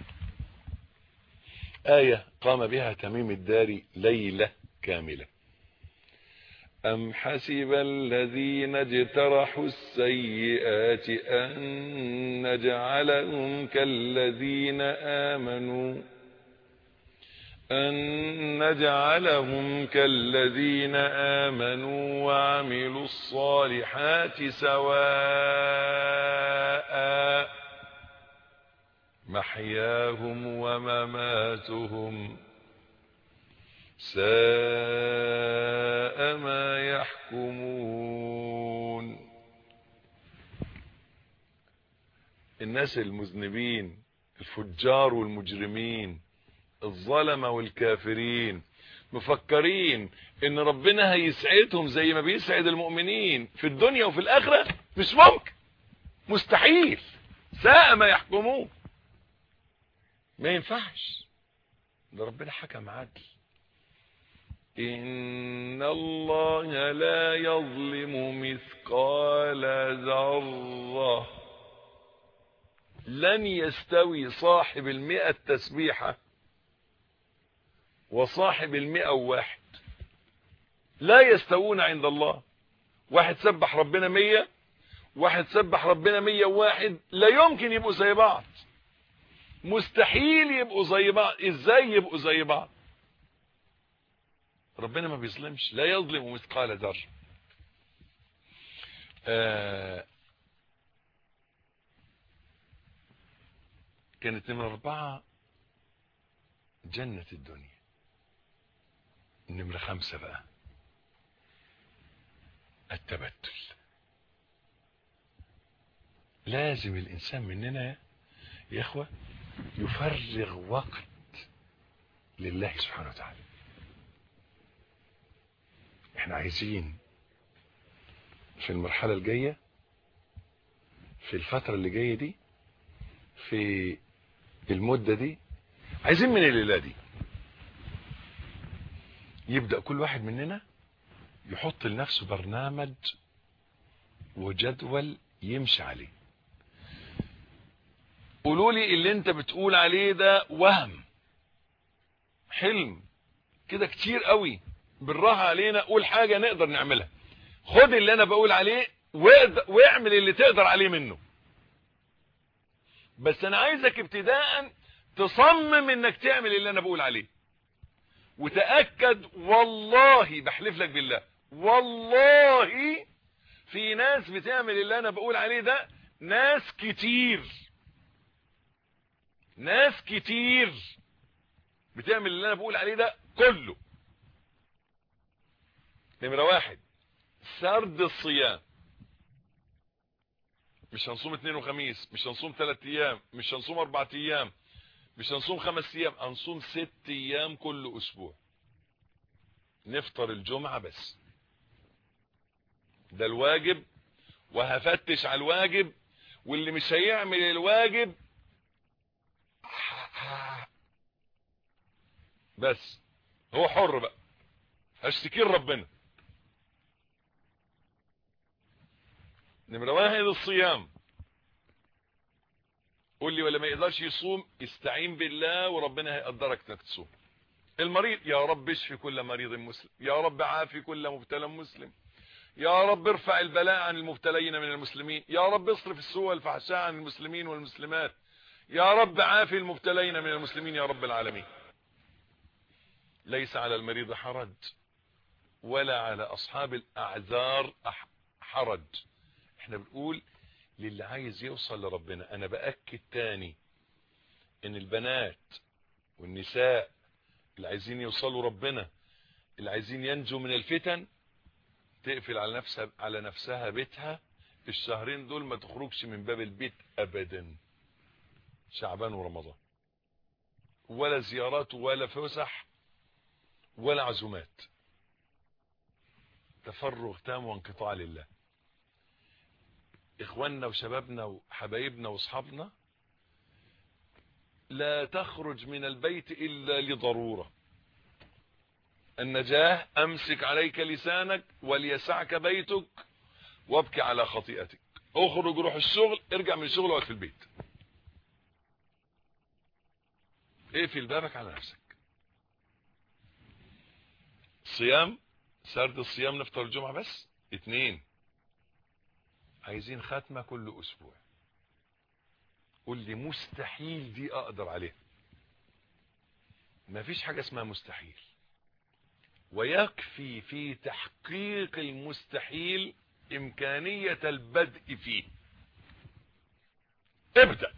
آية قام بها تميم الداري ليلة كاملة: أم حسب الذين اجترحوا السيئات أن نجعلهم كالذين آمنوا أن نجعلهم كالذين آمنوا وعملوا الصالحات سواء محياهم ومماتهم ساء ما يحكمون. الناس المذنبين، الفجار والمجرمين، الظلمة والكافرين، مفكرين ان ربنا هيسعدهم زي ما بيسعد المؤمنين في الدنيا وفي الآخرة. مش ممكن، مستحيل، ساء ما يحكمون. ما ينفعش، ده ربنا حكم عدل. إن الله لا يظلم مثقال ذرة. لن يستوي صاحب المئة تسبيحة وصاحب المئة واحد، لا يستوون عند الله. واحد سبح ربنا مية، واحد سبح ربنا مية وواحد، لا يمكن يبقوا زي بعض، مستحيل يبقوا زي بعض. ازاي يبقوا زي بعض؟ ربنا ما بيظلمش، لا يظلم مثقال ذرة. آه كانت نمرة أربعة جنة الدنيا. نمرة خمسة بقى التبتل. لازم الإنسان مننا يا إخوة يفرغ وقت لله سبحانه وتعالى. احنا عايزين في المرحلة الجاية، في الفترة اللي جاية دي، في المدة دي، عايزين من الليلة دي يبدأ كل واحد مننا يحط لنفسه برنامج وجدول يمشي عليه. قولوا لي اللي انت بتقول عليه ده وهم، حلم كده كتير قوي، بالراحة علينا. قول حاجة نقدر نعملها. خد اللي انا بقول عليه واعمل اللي تقدر عليه منه. بس انا عايزك ابتداء تصمم انك تعمل اللي انا بقول عليه، وتأكد والله بحلف لك بالله والله في ناس بتعمل اللي انا بقول عليه ده، ناس كتير ناس كتير بتعمل اللي انا بقول عليه ده كله. نمرة واحد سرد الصيام. مش هنصوم اثنين وخميس، مش هنصوم ثلاث ايام، مش هنصوم اربع ايام، مش هنصوم خمس ايام، هنصوم ست ايام كل اسبوع. نفطر الجمعة بس، ده الواجب، وهفتش على الواجب، واللي مش هيعمل الواجب بس هو حر بقى، هشتكي لربنا. نمرة واحد الصيام. قول لي ولا ما يقدرش يصوم، استعين بالله وربنا هيقدرك انك تصوم. المريض، يا رب اشفي كل مريض مسلم، يا رب عافي كل مبتلى مسلم، يا رب ارفع البلاء عن المبتلين من المسلمين، يا رب اصرف السوء والفحشاء عن المسلمين والمسلمات، يا رب عافي المبتلين من المسلمين يا رب العالمين. ليس على المريض حرج ولا على اصحاب الاعذار حرج. احنا بنقول للي عايز يوصل لربنا. انا باكد تاني ان البنات والنساء اللي عايزين يوصلوا ربنا، اللي عايزين ينجوا من الفتن، تقفل على نفسها على نفسها بيتها الشهرين دول، ما تخرجش من باب البيت ابدا، شعبان ورمضان، ولا زيارات ولا فسح ولا عزومات، تفرغ تام وانقطاع لله. اخواننا وشبابنا وحبايبنا واصحابنا، لا تخرج من البيت الا لضرورة. النجاة امسك عليك لسانك وليسعك بيتك وابكي على خطيئتك. اخرج روح الشغل، ارجع من الشغل واقف في البيت، اقفل بابك على نفسك. صيام، سرد الصيام، نفطر الجمعة بس. اتنين، عايزين ختمة كل اسبوع. قول لي مستحيل دي اقدر عليها. مفيش حاجة اسمها مستحيل، ويكفي في تحقيق المستحيل امكانية البدء فيه. ابدأ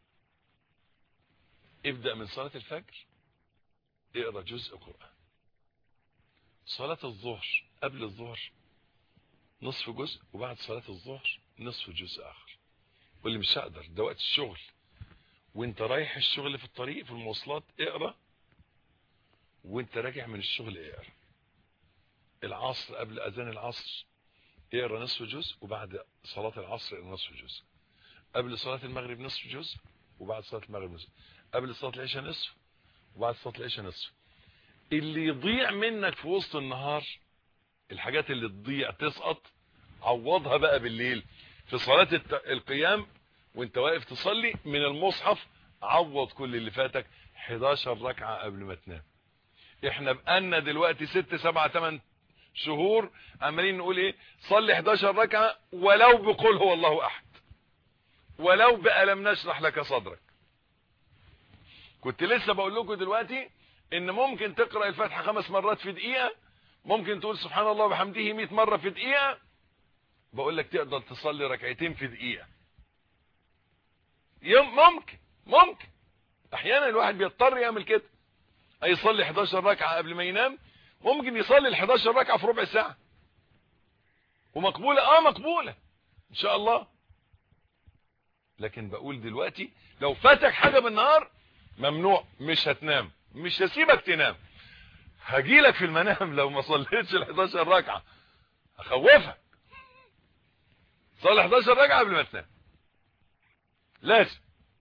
ابدأ من صلاة الفجر، اقرأ جزء قرآن. صلاة الظهر، قبل الظهر نصف جزء، وبعد صلاة الظهر نصف جزء اخر. واللي مش هقدر، ده وقت الشغل، وانت رايح الشغل في الطريق في المواصلات اقرأ، وانت راجع من الشغل اقرأ. العصر قبل اذان العصر اقرأ نصف جزء، وبعد صلاة العصر اقرأ نصف جزء. قبل صلاة المغرب نصف جزء، وبعد صلاة المغرب نصف. قبل صلاة العشاء نصف، وبعد صلاة العشاء نصف. اللي يضيع منك في وسط النهار، الحاجات اللي تضيع تسقط، عوضها بقى بالليل في صلاة القيام وانت واقف تصلي من المصحف. عوض كل اللي فاتك حداشر ركعة قبل ما تنام. احنا بقالنا دلوقتي ست سبعة تمن شهور عمالين نقول ايه؟ صلي حداشر ركعة، ولو بقول هو الله احد، ولو بألم نشرح لك صدرك. كنت لسه بقول لكم دلوقتي ان ممكن تقرأ الفاتحة خمس مرات في دقيقة، ممكن تقول سبحان الله وبحمده مئة مرة في دقيقة. بقول لك تقدر تصلي ركعتين في دقيقة. ممكن ممكن احيانا الواحد بيضطر يعمل كده، اي يصلي حداشر ركعة قبل ما ينام. ممكن يصلي ال حداشر ركعة في ربع ساعة ومقبولة. اه مقبولة ان شاء الله. لكن بقول دلوقتي لو فاتك حاجة بالنهار ممنوع، مش هتنام، مش هسيبك تنام، هجيلك في المنام لو ما صليتش ال حداشر ركعة هخوفك. صلي حداشر ركعة قبل ما تنام، لازم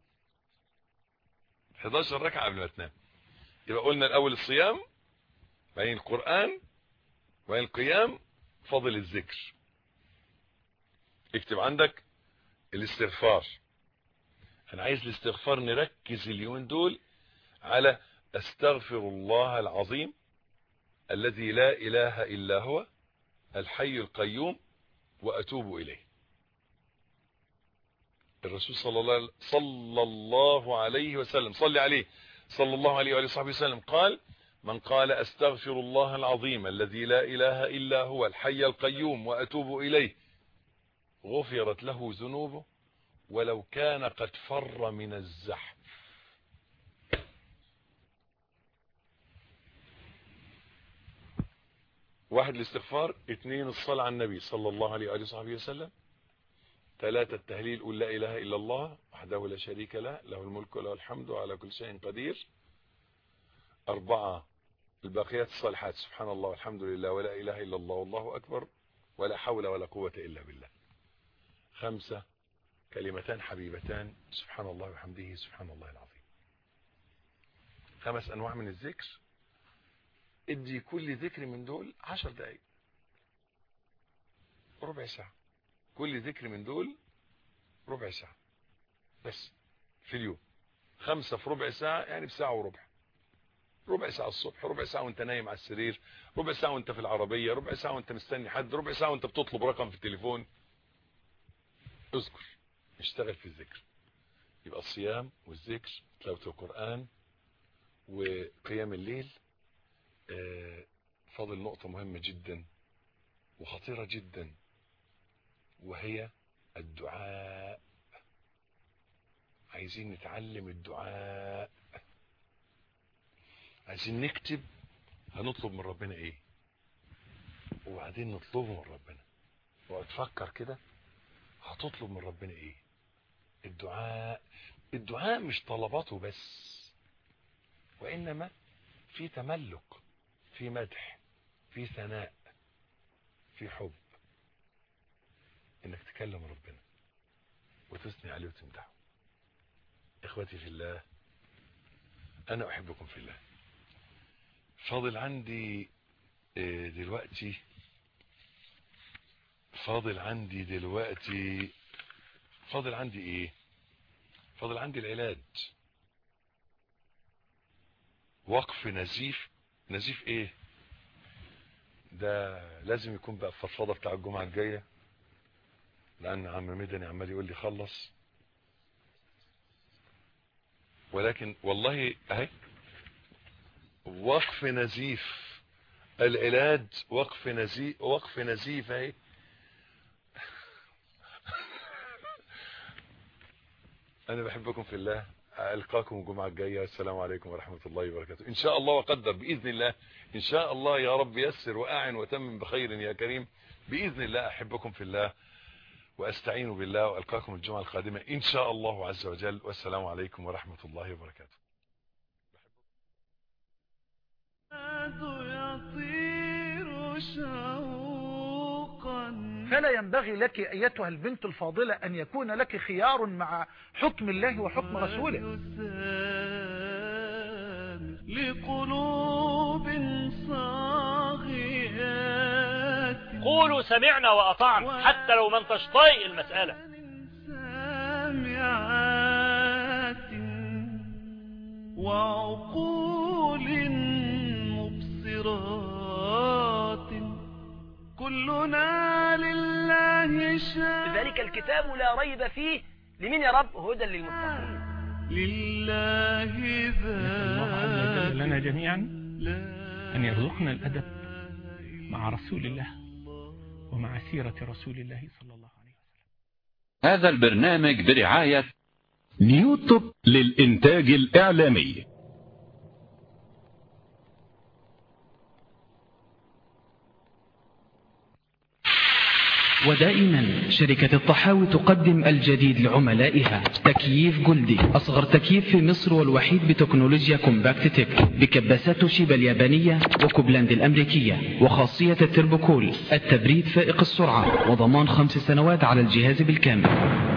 حداشر ركعة قبل ما تنام. يبقى قلنا الاول الصيام، بعدين القرآن، بعدين القيام، فضل الذكر. اكتب عندك الاستغفار. انا عايز الاستغفار نركز اليومين دول على استغفر الله العظيم الذي لا اله الا هو الحي القيوم واتوب اليه. الرسول صلى الله صلى الله عليه وسلم، صلي عليه صلى الله عليه وآله وصحبه وسلم، قال: من قال استغفر الله العظيم الذي لا اله الا هو الحي القيوم واتوب اليه غفرت له ذنوبه ولو كان قد فر من الزحف. واحد الاستغفار، اثنين الصلاة على النبي صلى الله عليه وآله وصحبه وسلم، ثلاثة التهليل، قل لا إله إلا الله وحده لا شريك له، له الملك وله الحمد وعلى كل شيء قدير. أربعة الباقيات الصالحات، سبحان الله والحمد لله ولا إله إلا الله والله أكبر ولا حول ولا قوة إلا بالله. خمسة كلمتان حبيبتان، سبحان الله وحمده سبحان الله العظيم. خمس أنواع من الذكر، ادي كل ذكر من دول عشر دقائق، ربع ساعة. كل ذكر من دول ربع ساعة بس في اليوم. خمسة في ربع ساعة يعني بساعة وربع. ربع ساعة الصبح، ربع ساعة وانت نايم على السرير، ربع ساعة وانت في العربية، ربع ساعة وانت مستني حد، ربع ساعة وانت بتطلب رقم في التليفون. اذكر، اشتغل في الذكر. يبقى الصيام والذكر، تلاوة القرآن وقيام الليل. آه فاضل نقطة مهمة جدا وخطيرة جدا، وهي الدعاء. عايزين نتعلم الدعاء، عايزين نكتب هنطلب من ربنا ايه وبعدين نطلبه من ربنا، وتفكر كده هتطلب من ربنا ايه. الدعاء الدعاء مش طلباته بس، وإنما في تملك، في مدح، في ثناء، في حب. انك تكلم ربنا وتثني عليه وتمدحه. اخوتي في الله، انا احبكم في الله. فاضل عندي دلوقتي فاضل عندي دلوقتي فاضل عندي ايه فاضل عندي العلاج. وقف نزيف. نزيف ايه ده؟ لازم يكون بقى الفضفضه بتاع الجمعه الجايه، لان عم مدني عمال يقول لي خلص. ولكن والله اهي وقف نزيف العلاج. وقف نزيف وقف نزيف اهي. انا بحبكم في الله. القاكم الجمعه الجايه. والسلام عليكم ورحمه الله وبركاته ان شاء الله وقدر باذن الله. ان شاء الله يا رب يسر واعن وتمم بخير يا كريم باذن الله. احبكم في الله واستعين بالله، والقاكم الجمعه القادمه ان شاء الله عز وجل. والسلام عليكم ورحمه الله وبركاته. فلا ينبغي لك أيتها البنت الفاضلة أن يكون لك خيار مع حكم الله وحكم رسوله. لقلوب صاغيات قولوا سمعنا وأطعنا حتى لو ما انتش طايق المسألة. سامعات وعقول مبصرات كلنا لله شاء. ذلك الكتاب لا ريب فيه لمن يا رب هدى للمتقين. لله ذات الله عز وجل لنا جميعا أن يرزقنا الأدب مع رسول الله ومع سيرة رسول الله صلى الله عليه وسلم. هذا البرنامج برعاية نيوتوب للإنتاج الإعلامي. ودائما شركة الطحاوي تقدم الجديد لعملائها. تكييف جولدي، أصغر تكييف في مصر والوحيد بتكنولوجيا كومباكت تك، بكباسات توشيبا اليابانية وكوبلاند الأمريكية، وخاصية التربوكول، التبريد فائق السرعة، وضمان خمس سنوات على الجهاز بالكامل.